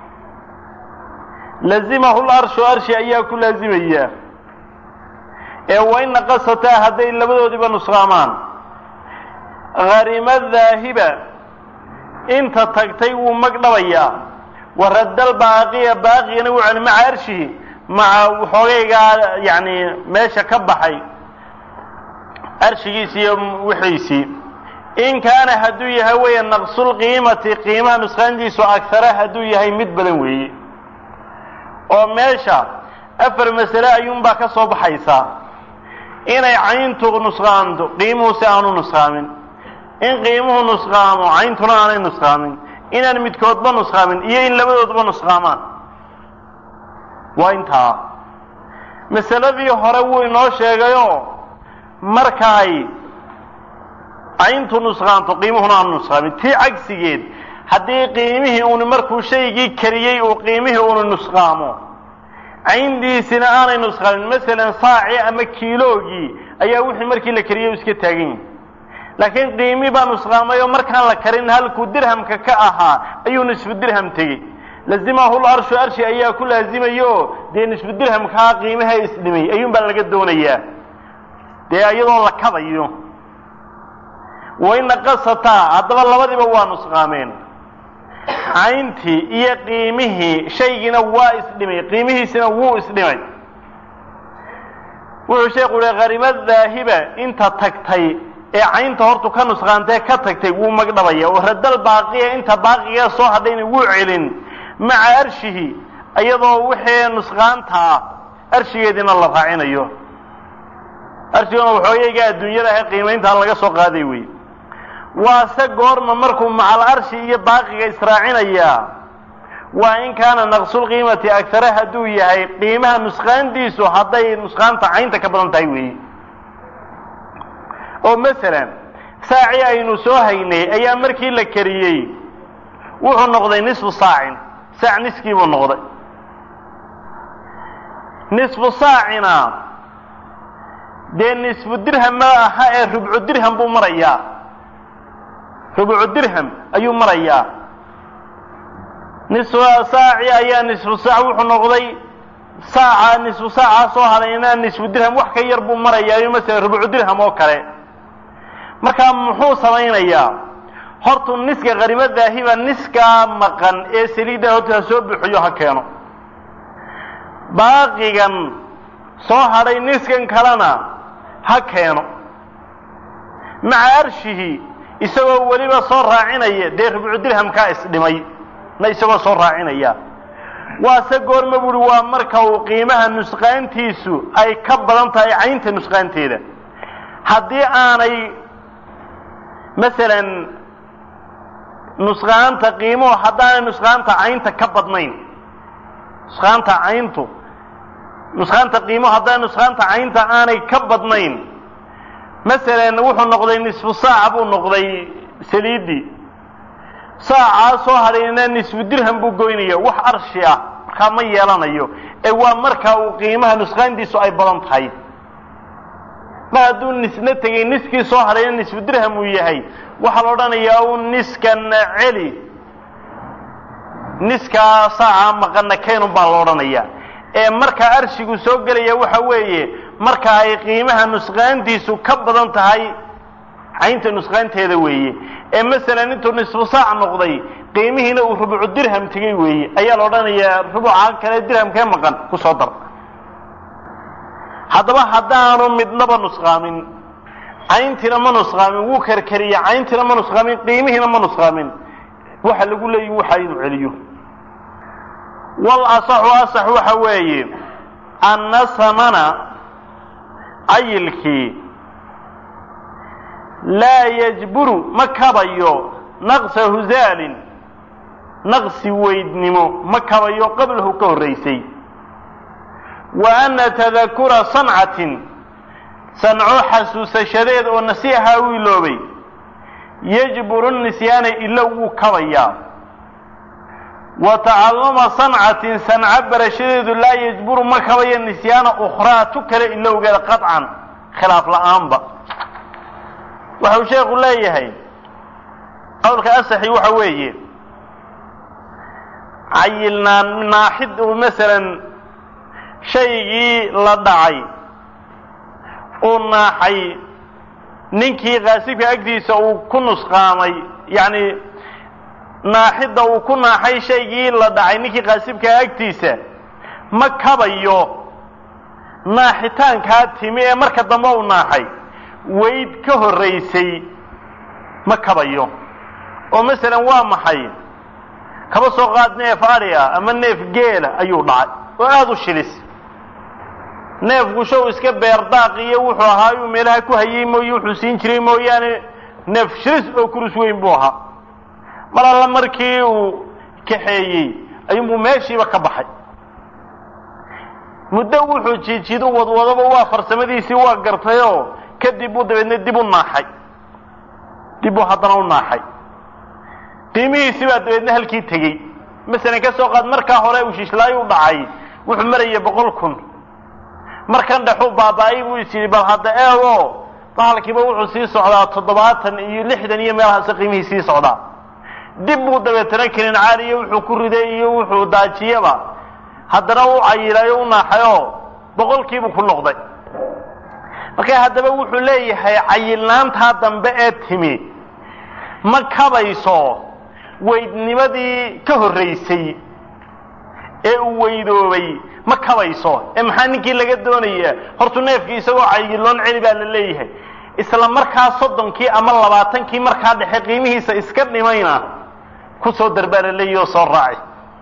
lazimahu larshu arshi ayaa ku laazimaya ee wa in naqasataa hadday labadoodiiba nusqaamaan harima dhaahiba inta tagtay wuu magdhabayaa waradal baaqiya baaqigana wuu celi maca arshihi maca waxoogaygaa yani meesha ka baxay arshigiisi iyo wixiisii in kaana hadduu yahay weeye naqsulqiimati qiimaha nusqaantiisu agara hadduu yahay mid badan weeye oo meesha afar masale ayuunbaa ka soo baxaysaa inay cayntu nusqaanto qiimuhu si aanu nusqaamin in qiimuhu nusqaamo cayntuna aanay nusqaamin inaan midkoodba nusqaamin iyo in labadoodba nusqaamaan waa intaa masaladii hore wuu inoo sheegayoo markaay cayntu nusqaanto qiimuhuna aanu nusqaamin tii cagsigeed haddii qiimihii uuni markuu shaygii kariyey uu qiimihii uuni nusqaamo cayndiisina aanay nusqaamin masalan saaci ama kiiloogii ayaa wixii markii la kariyey u iska taagan yahay laakiin qiimi baa nusqaamay oo markaan la karin halkuu dirhamka ka ahaa ayuu nisfu dirham tegey lazimahu larshu arshi ayaa ku laazimayo dee nisfu dirhamkaa qiimaha isdhimay ayuun baa laga doonayaa dee iyadoo la kabayo wain naqasataa haddaba labadiiba waa nusqaameen cayntii iyo qiimihii shaygiina waa isdhimay qiimihiisina wuu isdhimay wuxuu sheekhu uhi harima dhaahiba inta tagtay ee caynta hortu ka nusqaantee ka tagtay wuu magdhabaya oo radal baaqiya inta baaqiga soo hadhayna wuu celin maca arshihi iyadoo wixii nusqaanta ah arshigeediina la raacinayo arshiguna waxoogayga adduunyada ahe qiimayntaa laga soo qaaday wey waase goorma markuu macal arshi iyo baaqiga israacinayaa waa in kaana naqsulqiimati agara hadduu yahay qiimaha nusqaantiisu hadday nusqaanta caynta ka badan tahay weeye oo masalan saaci aynu soo haynay ayaa markii la kariyey wuxuu noqday nisfu saacin saac niskii buu noqday nisfu saacina dee nisfu dirham ma aha ee rubcu dirham buu marayaa rubcu dirham ayuu marayaa nisfu saaci ayaa nisfu saac wuxuu noqday saaca nisfu saaca soo hadayna nisfu dirham wax ka yar buu marayaa masalan rubcu dirham oo kale markaa muxuu samaynayaa hortuu niska harima dhaahiba niskaa maqan ee saliidda horta ha soo buuxiyo ha keeno baaqigan soo hadhay niskan kalena ha keeno maca arshihi isagoo weliba soo raacinaya dee rubcu dirhamkaa isdhimay na isagoo soo raacinaya waase goorma buuhi waa marka uu qiimaha nusqaantiisu ay ka badan tahay caynta nusqaanteeda haddii aanay masalan nusqaanta qiimuhu haddaanay nusqaanta caynta ka badnayn nusqaanta cayntu nusqaanta qiimuhu haddaanay nusqaanta caynta aanay ka badnayn masalan wuxuu noqday nisfu saaca buu noqday saliiddii saacaa soo hadhayna nisfu dirham buu goynaya wax arshi ah markaa ma yeelanayo ee waa markaa uu qiimaha nusqaantiisu ay badan tahay mar hadduu nisna tegay niskii soo hadhayna nisfu dirham uu yahay waxaa la odhanayaa uu niskan celi niskaa saaca maqana keenun baa la odhanayaa ee markaa arshigu soo gelaya waxa weeye marka ay qiimaha nusqaantiisu ka badan tahay caynta nusqaanteeda weeye ee masalan intuu nisfu saac noqday qiimihiina uu rubucu dirham tegay weeye ayaa la odhanayaa rubuca kale dirhamkee maqan ku soo dar haddaba haddaanu midnaba nusqaamin cayntiina ma nusqaamin wuu karkariye cayntiina ma nusqaamin qiimihiina ma nusqaamin waxa lagu leeyahy waxa inuu celiyo wal asaxu asax waxa weeye anna samana ayilkii laa yajburu ma kabayo naqsa huzaalin naqsi weydnimo ma kabayo qablahu ka horraysay wa anna tadakura sancatin sanco xasuusashadeed oo nasiixa u iloobay yajburu nisyaana ila wuu kabayaa wa tacalluma sancatin sanco barashadeedu laa yajburu ma kabaya nisyaana ukhraa tu kale ilowgeeda qadcan khilaaf la-aanba waxau sheekhu leeyahay qowlka asaxi waxa weeye cayilnaan naaxid uu masalan shaygii la dhacay uu naaxay ninkii qaasibka agtiisa uu ku nusqaamay yacni naaxidda uu ku naaxay shaygii la dhacay ninkii qaasibka agtiisa ma kabayo naaxitaankaa timi ee marka dambe uu naaxay weyd ka horraysay ma kabayo oo masalan waa maxay kaba soo qaad neef adhi ah ama neef geela ayuu dhacay oo aada u shilis neefku show iska beerdaaq iyo wuxuu ahaa iyuu meelaha ku hayey mooye wuxuu siin jiray mooyaane neef shilis oo kurus weyn buu ahaa mar alla markii uu kaxeeyey ayuunbuu meeshiiba ka baxay muddo wuxuu jiijiidu wadwadaba waa farsamadiisii waa gartayoo kadib buu dabeedna dib u naaxay dib buu haddana u naaxay qiimihiisii baa dabeedna halkii tegey masalan ka soo qaad markaa hore uu shishlaayo u dhacay wuxuu maraya boqol kun markan dhexuu baaba-ay buu is yidhi bal hadda eego bahalkiiba wuxuu sii socdaa toddobaatan iyo lixdan iyo meelahaasi qiimihii sii socdaa dib buu dabeetana kenin caaliyo wuxuu ku riday iyo wuxuu daajiyaba haddana u cayilayo u naaxayoo boqolkiibuu ku noqday marka haddaba wuxuu leeyahay cayilnaantaa dambe ee timi ma kabayso weydnimadii ka horraysay ee uu weydoobay ma kabayso ee maxaa ninkii laga doonayaa hortu neefkii isagoo cayiloon celi baa la leeyahay isla markaa soddonkii ama labaatankii markaa dhexe qiimihiisa iska dhimayna ku soo darbaa la leeyahi oo soo raaci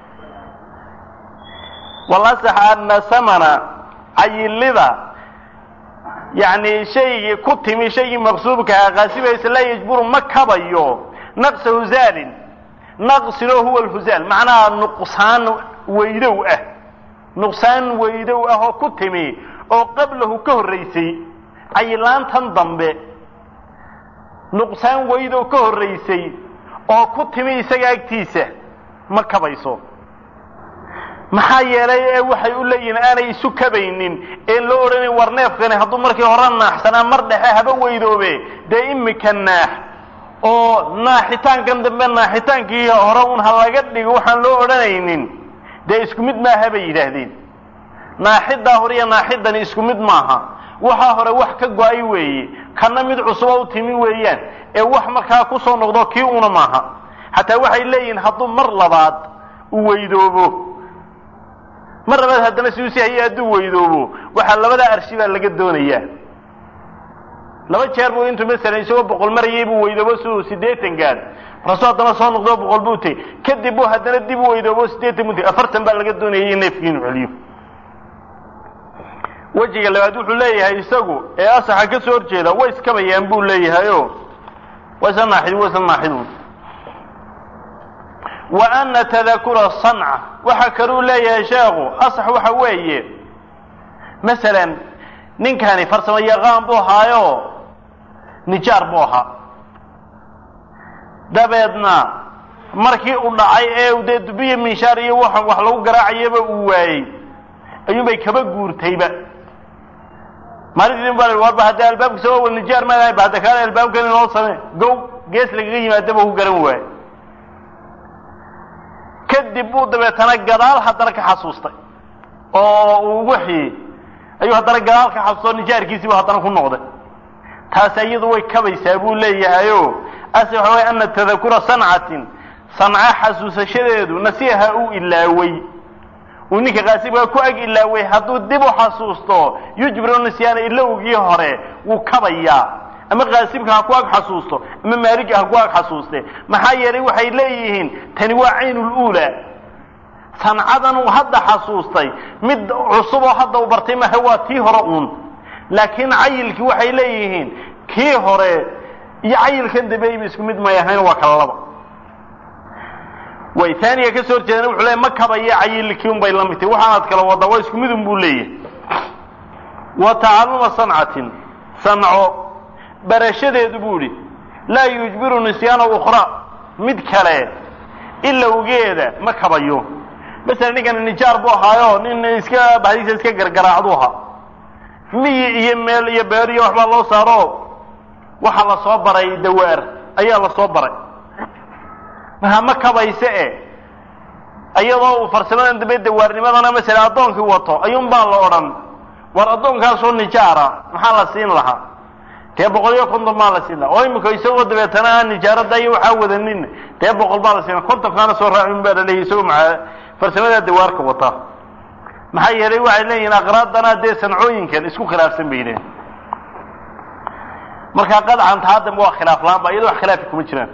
walasax anna samana cayilida yacni shaygii ku timi shaygii maqsuubkaha qaasibaysa laa yajburu ma kabayo naqsa huzaalin naqsino huwa alhuzaal macnaha nuqsaan weydow ah nuqsaan weydow ah oo ku timi oo qablahu ka horraysay cayilaantan dambe nuqsaan weydow ka horraysay oo ku timi isaga agtiisa ma kabayso maxaa yeelay ee waxay u leeyihiin aanay isu kabaynin ee loo odhanayn war neefkani hadduu markii hore naaxsanaa mar dhexe haba weydoobe dee imika naax oo naaxitaankan dambe naaxitaankii hore un ha laga dhigo waxaan loo odhanaynin dee isku mid maaha bay yidhaahdeen naaxiddaa hore iyo naaxiddani isku mid maaha waxaa hore wax ka go-ay weeye kana mid cusuba u timi weeyaan ee wax markaa kusoo noqdo kii una maaha xataa waxay leeyihiin hadduu mar labaad u weydoobo mar labaad haddana si usi hayay hadduu weydoobo waxaa labadaa arshi baa laga doonayaa laba jeer buu intuu masalan isagoo boqol marayay buu weydoobo siduu siddeetan gaadh markaasuu haddana soo noqdoo boqol buu tegey kadib buu haddana dib u weydoobo siddeetan buu tegey afartan baa laga doonayay in neefkii inuu celiyo wejiga labaad wuxuu leeyahay isagu ee asaxa ka soo horjeeda way iskabayaan buu leeyahayo waa isla naaxid waa isla naaxidun wa ana tadakura sanca waxa kaluu leeyahay sheekhu asax waxa weeye masalan ninkani farsamo yaqaan buu ahaayo nijaar buu ahaa dabeedna markii uu dhacay ee dee dubiya minshaar iyo waxan wax lagu garaacayaba uu waayey ayuunbay kaba guurtayba maalintii baa warba hadda albaabkiisa waa nijaar maadahay ba hadda kaale albaabkan inoo samee gow gees lagaga yimaadaba ku garan waaye kadib buu dabeetana gadaal haddana ka xasuustay oo uu wixii ayuu haddana gadaal ka xasuustoo nijaarkiisiibu haddana ku noqday تاسيد ويكبي سابو لي هايو أسحوا أن التذكر صنعة صنعة حسوس شديد نسيها أو إلا وي ونيك غاسبها كواك إلا وي هدو دبو حسوسته يجبر النسيان إلا وجيه هره وكبيا أما غاسبها كواك حسوسته أما مالكها كواك حسوسته ما حيري وحي ليهن تنوعين الأولى صنعة وحد حسوستي مد عصبه حد وبرتي ما هو تيه رؤون لكن عيلك وحي ليهن كيه هره يعيل كان دبي بس مد ما يهين وكلبه وثانية كسر جنا وحلا ما كبي عيلك يوم بيلمتي وحنات كلا وضع ويسك مد بوليه وتعلم صنعة صنعه برشده دبولي لا يجبر نسيان أخرى مد كلا إلا وجيده ما كبيو مثلا نيجي نجار بوها يو نين إسكا بعدين إسكا جرجر عضوها مي يمل يبري وحلا الله صاروا وحلا صبري دوار أي الله صبري ما هم كبيسة أيضا فرسمان دبي دوار لماذا أنا مثلا أدون في وطه أيوم بالأورام وأدون كاسون نجارة محل سين لها تبغى يكون ضمال سين لها أي مكيسوا دبي تنا نجارة دايو حاول النين تبغى البال سين كنت كان صور من بعد اللي يسوي مع فرسمان الدوار كوطه ما هي ريوع علينا أغراضنا دي سنعوين كان اسكو خلاف سنبينين marka qad aan taada waa khilaaf laan ba iyadoo khilaaf kuma jiraan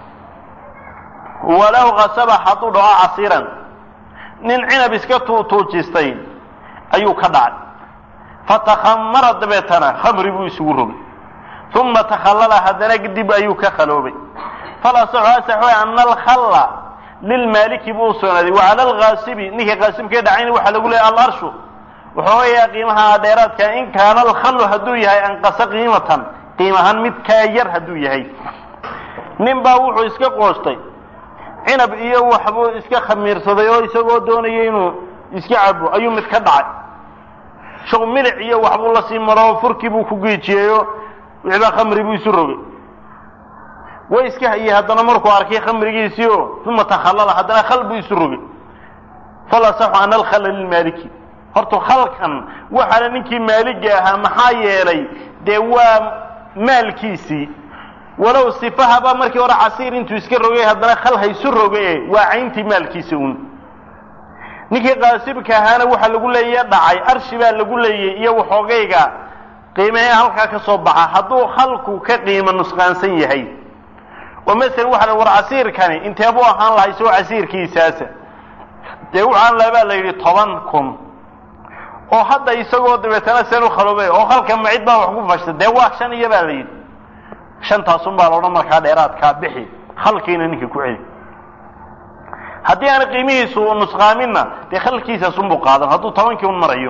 walaw qasaba hadu dhaa asiran nin cinab iska tuujistay ayuu ka dhacay fatakhammara dabeetana khamri buu isugu rogay thumma takhallala hadana gidib ayuu ka khaloobay fala saxaa anna al khalla lil maliki buu sunadi wa ala al ghasibi ninka ghasibka dhacayna waxa lagu leeyahay al arshu wuxuu yahay qiimaha dheeraadka in kaana al khallu haduu yahay an qasa qiimatan qiimahan mid ka yar haduu yahay nin baa wuxuu iska qoostay cinab iyo waxbuu iska khamiirsaday oo isagoo doonayay inuu iska cabo ayuu mid ka dhacay shaqo milic iyo waxbuu la sii maro furkii buu ku geejiyeeyo wixii khamri buu isu rogay way iska hayay hadana markuu arkay khamrigiisiyo thumma takhallala hadana khalbu isu rogay fala sahu an al khallal al maliki horto khalkan waxa ninkii maaliga ahaa maxaa yeelay de waa maalkiisi walaw sifahaba markii hore casiir intuu iska rogay hadana khal haysu rogay waa aynti maalkiisi uun ninkii qaasibka ahaana waxa lagu leeyahay dhacay arshi baa lagu leeyahay iyo waxoogayga qiimaha halka ka soo baxa haduu khalku ka qiimo nusqaansan yahay ومثلا waxa war casiirkani intee buu ahaan lahay soo casiirkiisaasa de waxaan laba leeyahay toban kun oo hadda isagoo dabeetana sanu khaloobay oo halka macid baa wax ku fashta de waa shan iyo baa leeyahay shantaas un baa loo markaa dheeraad ka bixi khalkiina ninka ku celi haddii aan qiimihiisu nusqaamina de khalkiisa sun buu qaadan hadduu tobankii un marayo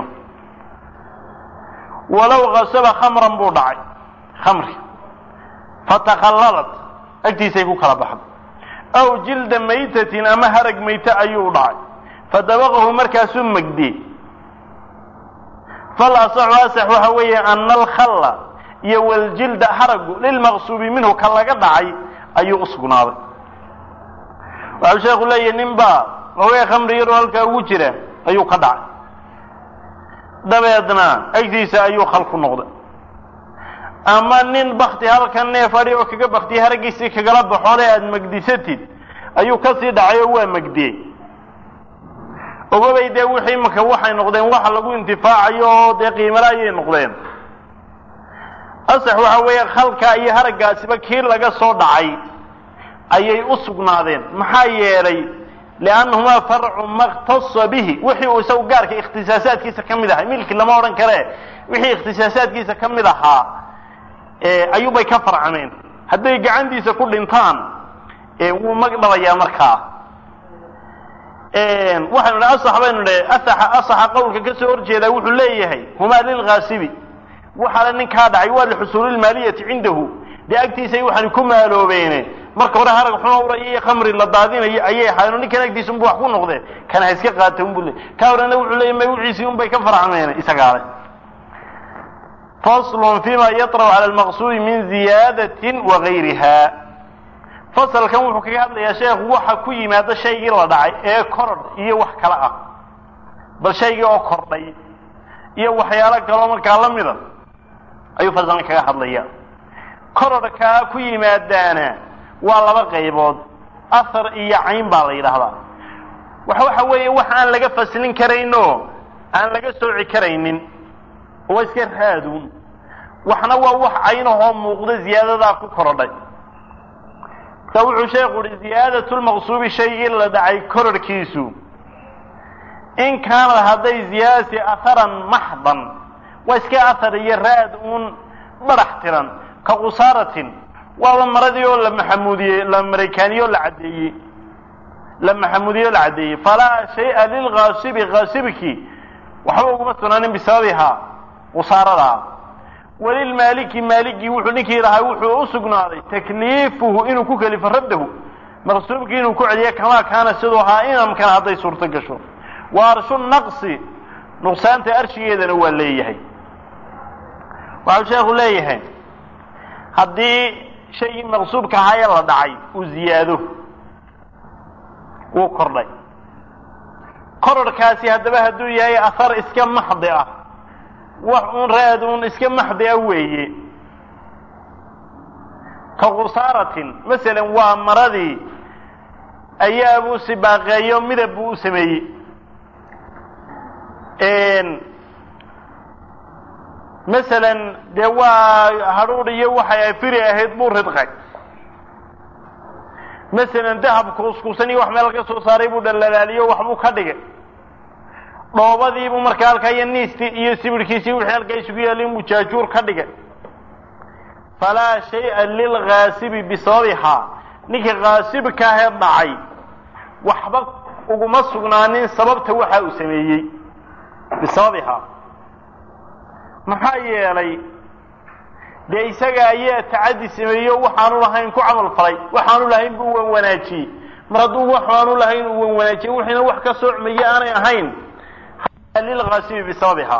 walaw qasaba khamran buu dhacay khamri fatakhallalat agtiisay ku kala baxdo aw jilda maytatin ama harag mayta ayuu dhacay fadabaqahu markaasuu magdi fala sa'asah waxa weeye an al khalla iyo wal jilda haragu lil maqsubi minhu kalaga dhacay ayuu usgunaaday waxa sheekhu leeyahay nimba oo khamri yar halka ugu jira ayuu ka dhacay dabeedna agtiisa ayuu khalku noqday ama nin bakti halkan neef fadhi oo kaga bakti haragiisii kaga la baxoolay aad magdisatid ayuu ka sii dhacay oo waa magdiyay ogobay de wixii marka waxay noqdeen waxa lagu intifaacayo oo de qiimada ay noqdeen asax waxa weeye khalka iyo haragaasiba kii laga soo dhacay ayay u sugnaadeen maxaa yeelay لأنهما فرع مختص به وحي وسو غارك اختصاصات كيسا كميدها ملك لما اورن كره وحي اختصاصات كيسا كميدها ayuubay ka farcameen haday gacantiisa ku dhintaan ee uu magdalaya markaa ee waxaan la saxabaynu asaxa asaxa qowlka ka soo horjeeda wuxuu leeyahay huma lil ghasibi waxa ninka dhacay waa xusuul maaliyati cindahu deegtiisa waxaan ku maaloobeene marka hore harag xun oo iyo khamri la daadinayo ayay hayno ninka agtiisa uu wax ku noqday kana iska qaatay uu bule ka horena wuxuu leeyahay wuxiisi uu bay ka farcameen isaga فصل فيما يطرأ على المقصود من زيادة وغيرها فصل كم وحكي هذا يا شيخ وحكي ما هذا شيء لا داعي إيه كرد إيه وحكلا بل شيء أخر لي إيه وحيالك كلام الكلام إذا أي فصل كم هذا يا korodhkaa ku yimaadaana waa laba qaybood athar iyo cayn baa la yidhaahdaa wax waxa weeye wax aan laga faslin karayno aan laga sooci karaynin oo iska raadun waxna waa wax caynahoo muuqda ziyaadadaa ku korodhay ka wuxuu sheekhu yidhi ziyaadatu lmaqsuubi shay la dhacay korodhkiisu in kaanad hadday ziyaadati atharan maxdan waa iska athar iyo raad uun barax tiran ka qusaaratin waaba maradii oo la maxamuudiyey la maraykaaniyo la caddeeyey la maxamuudiyo la caddeeyey falaa shay-a lilghaasibi ghaasibki waxba uguma sugnaanin bisababihaa qusaaradaa walilmaaliki maaligii wuxuu ninkii lahaa wuxuu u sugnaaday takliifuhu inuu ku kalifo raddahu maqsuubkii inuu ku celiyo kamaa kaana siduu ahaa inamkana hadday suurto gasho wa arshu naqsi nuqsaanta arshigeedana waa leeyahay waxau sheekhu leeyahay haddii shaygii maqsuubka ahaa ee la dhacay uu ziyaado wuu kordhay korodhkaasi haddaba hadduu yahay athar iska maxdi ah wax uun raad uun iska maxdi ah weeye ka qusaaratin masalan waa maradii ayaa buu sibaaqeeyo midab buu u sameeyey masalan dee waa hadhuudh iyo waxay afiri ahayd buu ridqay masalan dahab kuuskuusan iyo wax meel ka soo saaray buu dhalalaaliyo waxbuu ka dhigay dhoobadiibuu markaa halkaa iyo niistii iyo sibirhkiisii wixii halkaa isugu yaalay inbuu jaajuur ka dhigay falaa shay-a lilghaasibi bisababihaa ninkii ghaasibkaahee dhacay waxba uguma sugnaanin sababta waxa uu sameeyey bisababihaa maxaa yeelay dee isaga ayaa tacaddi sameeyo waxaanu lahayn ku camal falay waxaanu lahayn buu wan wanaajiyey mar hadduu waxaanu lahayn uu wan wanaajiyey wixiina wax ka soocmaye aanay ahayn lilghaasibi bisababihaa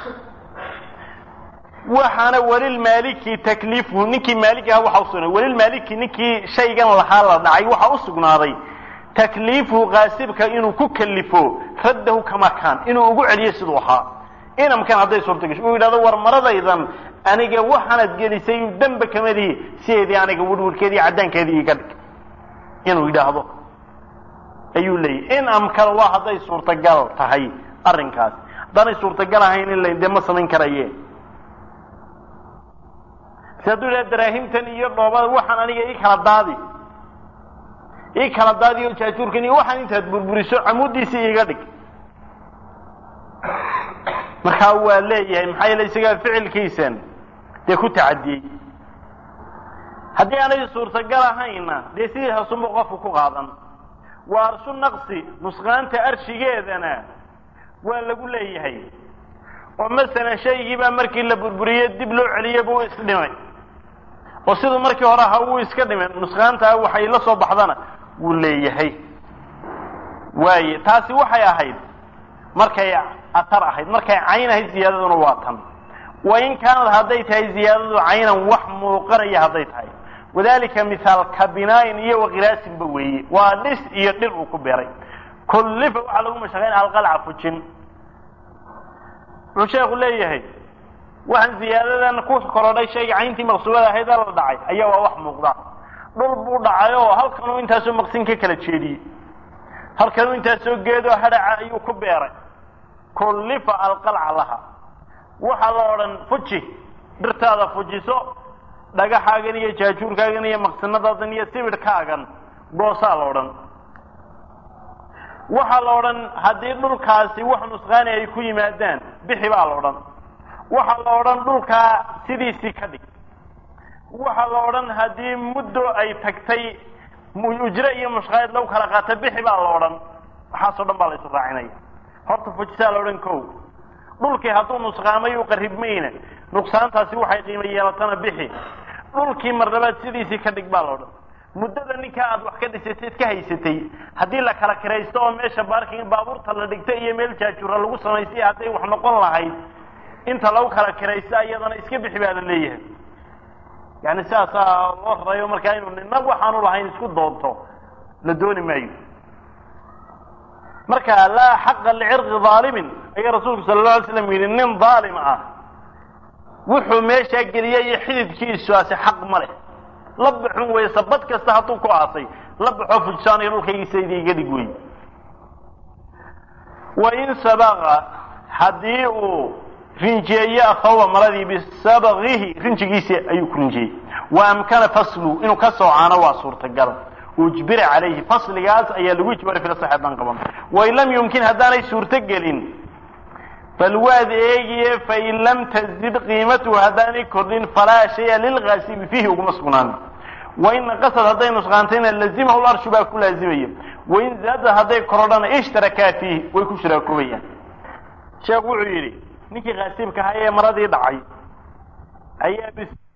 waxaana walilmaaliki takliifuhu ninkii maaliki aha waxa usugnaaday walilmaaliki ninkii shaygan lahaa la dhacay waxa u sugnaaday takliifuhu ghaasibka inuu ku kalifo raddahu kamaa kaan inuu ugu celiyo siduu ahaa inamkan hadday suurta gasho uu yidhahdo war maradaydan aniga waxaanad gelisay damba kamadihi sideedii aniga wirwirkeedii caddaankeedii iga dhig inuu yidhaahdo ayuu leeyahy in amkana waa hadday suurtagal tahay arrinkaas haddaanay suurtagal ahayn in la dee ma samayn karaye si hadduu yidhahdo daraahimtan iyo dhoobada waxaan aniga ii kala daadi ii kala daadi oo jaajuurkan iyo waxaan intaad burburiso camuuddiisii iiga dhig markaa waa leeyahay maxaa yeele isagaa ficilkiisan dee ku tacadiyey haddii aanay suurtagal ahayna dee sidii hasunba qofku ku qaadan waa arshu naqsi nusqaanta arshigeedana waa lagu leeyahay oo masalan shaygii baa markii la burburiye dib loo celiye buu isdhimay oo siduu markii hore ahaa wuu iska dhimay nusqaantaa waxay la soo baxdana wuu leeyahay waaye taasi waxay ahayd markay athar ahayd markay cayn ahayd ziyaadaduna waa tan wa in kaanad hadday tahay ziyaadadu caynan wax muuqanaya hadday tahay wadalika mithaal ka binaayin iyo waqiraasinba weeye waa dhis iyo dhir uu ku beeray kullifa waxaa lagu mashaqayn alqalca fujin wuxuu sheekhu leeyahay waxaan ziyaadadan ku korodhay shayga cayntii maqsuubada ahayd la dhacay ayaa waa wax muuqda dhul buu dhacay oo halkanuu intaasoo maqsin ka kala jeediyey halkanuu intaasoo geedoo hadhaca ayuu ku beeray kullifa alqalca laha waxaa la odhan fuji dhirtaada fujiso dhagaxaagan iyo jaajuurkaagan iyo maqsinadaadan iyo sibidhkaagan goosaa la odhan waxaa la odhan haddii dhulkaasi wax nusqaani ay ku yimaadaan bixi baa la odhan waxaa la odhan dhulkaa sidiisii ka dhig waxaa la odhan haddii muddo ay tagtay ujre iyo mushqaayad lagu kala qaata bixi baa la odhan waxaasoo dhan baa la isu raacinaya horta fujisaa la odhan ko dhulkii hadduu nusqaamay u qaribmayna nuqsaantaasi waxay qiimo yeelatana bixi dhulkii marnabaad sidiisii ka dhig baa la odhan muddada ninkaa aad wax ka dhisatay iska haysatay haddii la kala kiraysto oo meesha baarking baabuurta la dhigta iyo meel jaajura lagu samaystay hadday wax noqon lahayd inta lagu kala kiraysta iyadana iska bixi baa la leeyahay yani sidaasaa loo rarayo markaa inuu nina waxaanu lahayn isku doonto la dooni maayo marka laa xaqa licirqi daalimin ayaa rasuulku sala la alay slam yidhi nin daalim ah wuxuu meesha geliyay xididkiisaasi xaq ma leh la baxun way sabad kasta hadduu ku aasay la baxo fujaan iyo dhulkaygiisa idiga dhig wey wa in sabaqa haddii uu rinjeeye akhawa maradii bisabqihi rinjigiisa ayuu ku rinjeeyey wa amkana faslu inuu ka soocaano waa suurtagal ujbir calayhi fasligaas ayaa lagu ijbaaray fil saxiiban qaban wa in lam yumkin haddaanay suurtagelin فالواد ايجي فإن لم تزد قيمته هذاني كردين فلا شيء للغاسب فيه ومسكنان وإن قصد هذين نسخانتين لازمه الأرش باكو لازمية وإن زاد هذين كردان اشتركا فيه ويكون شراكوية شاقو عيري نيكي غاسب كهاية مرضي ضعي أي بس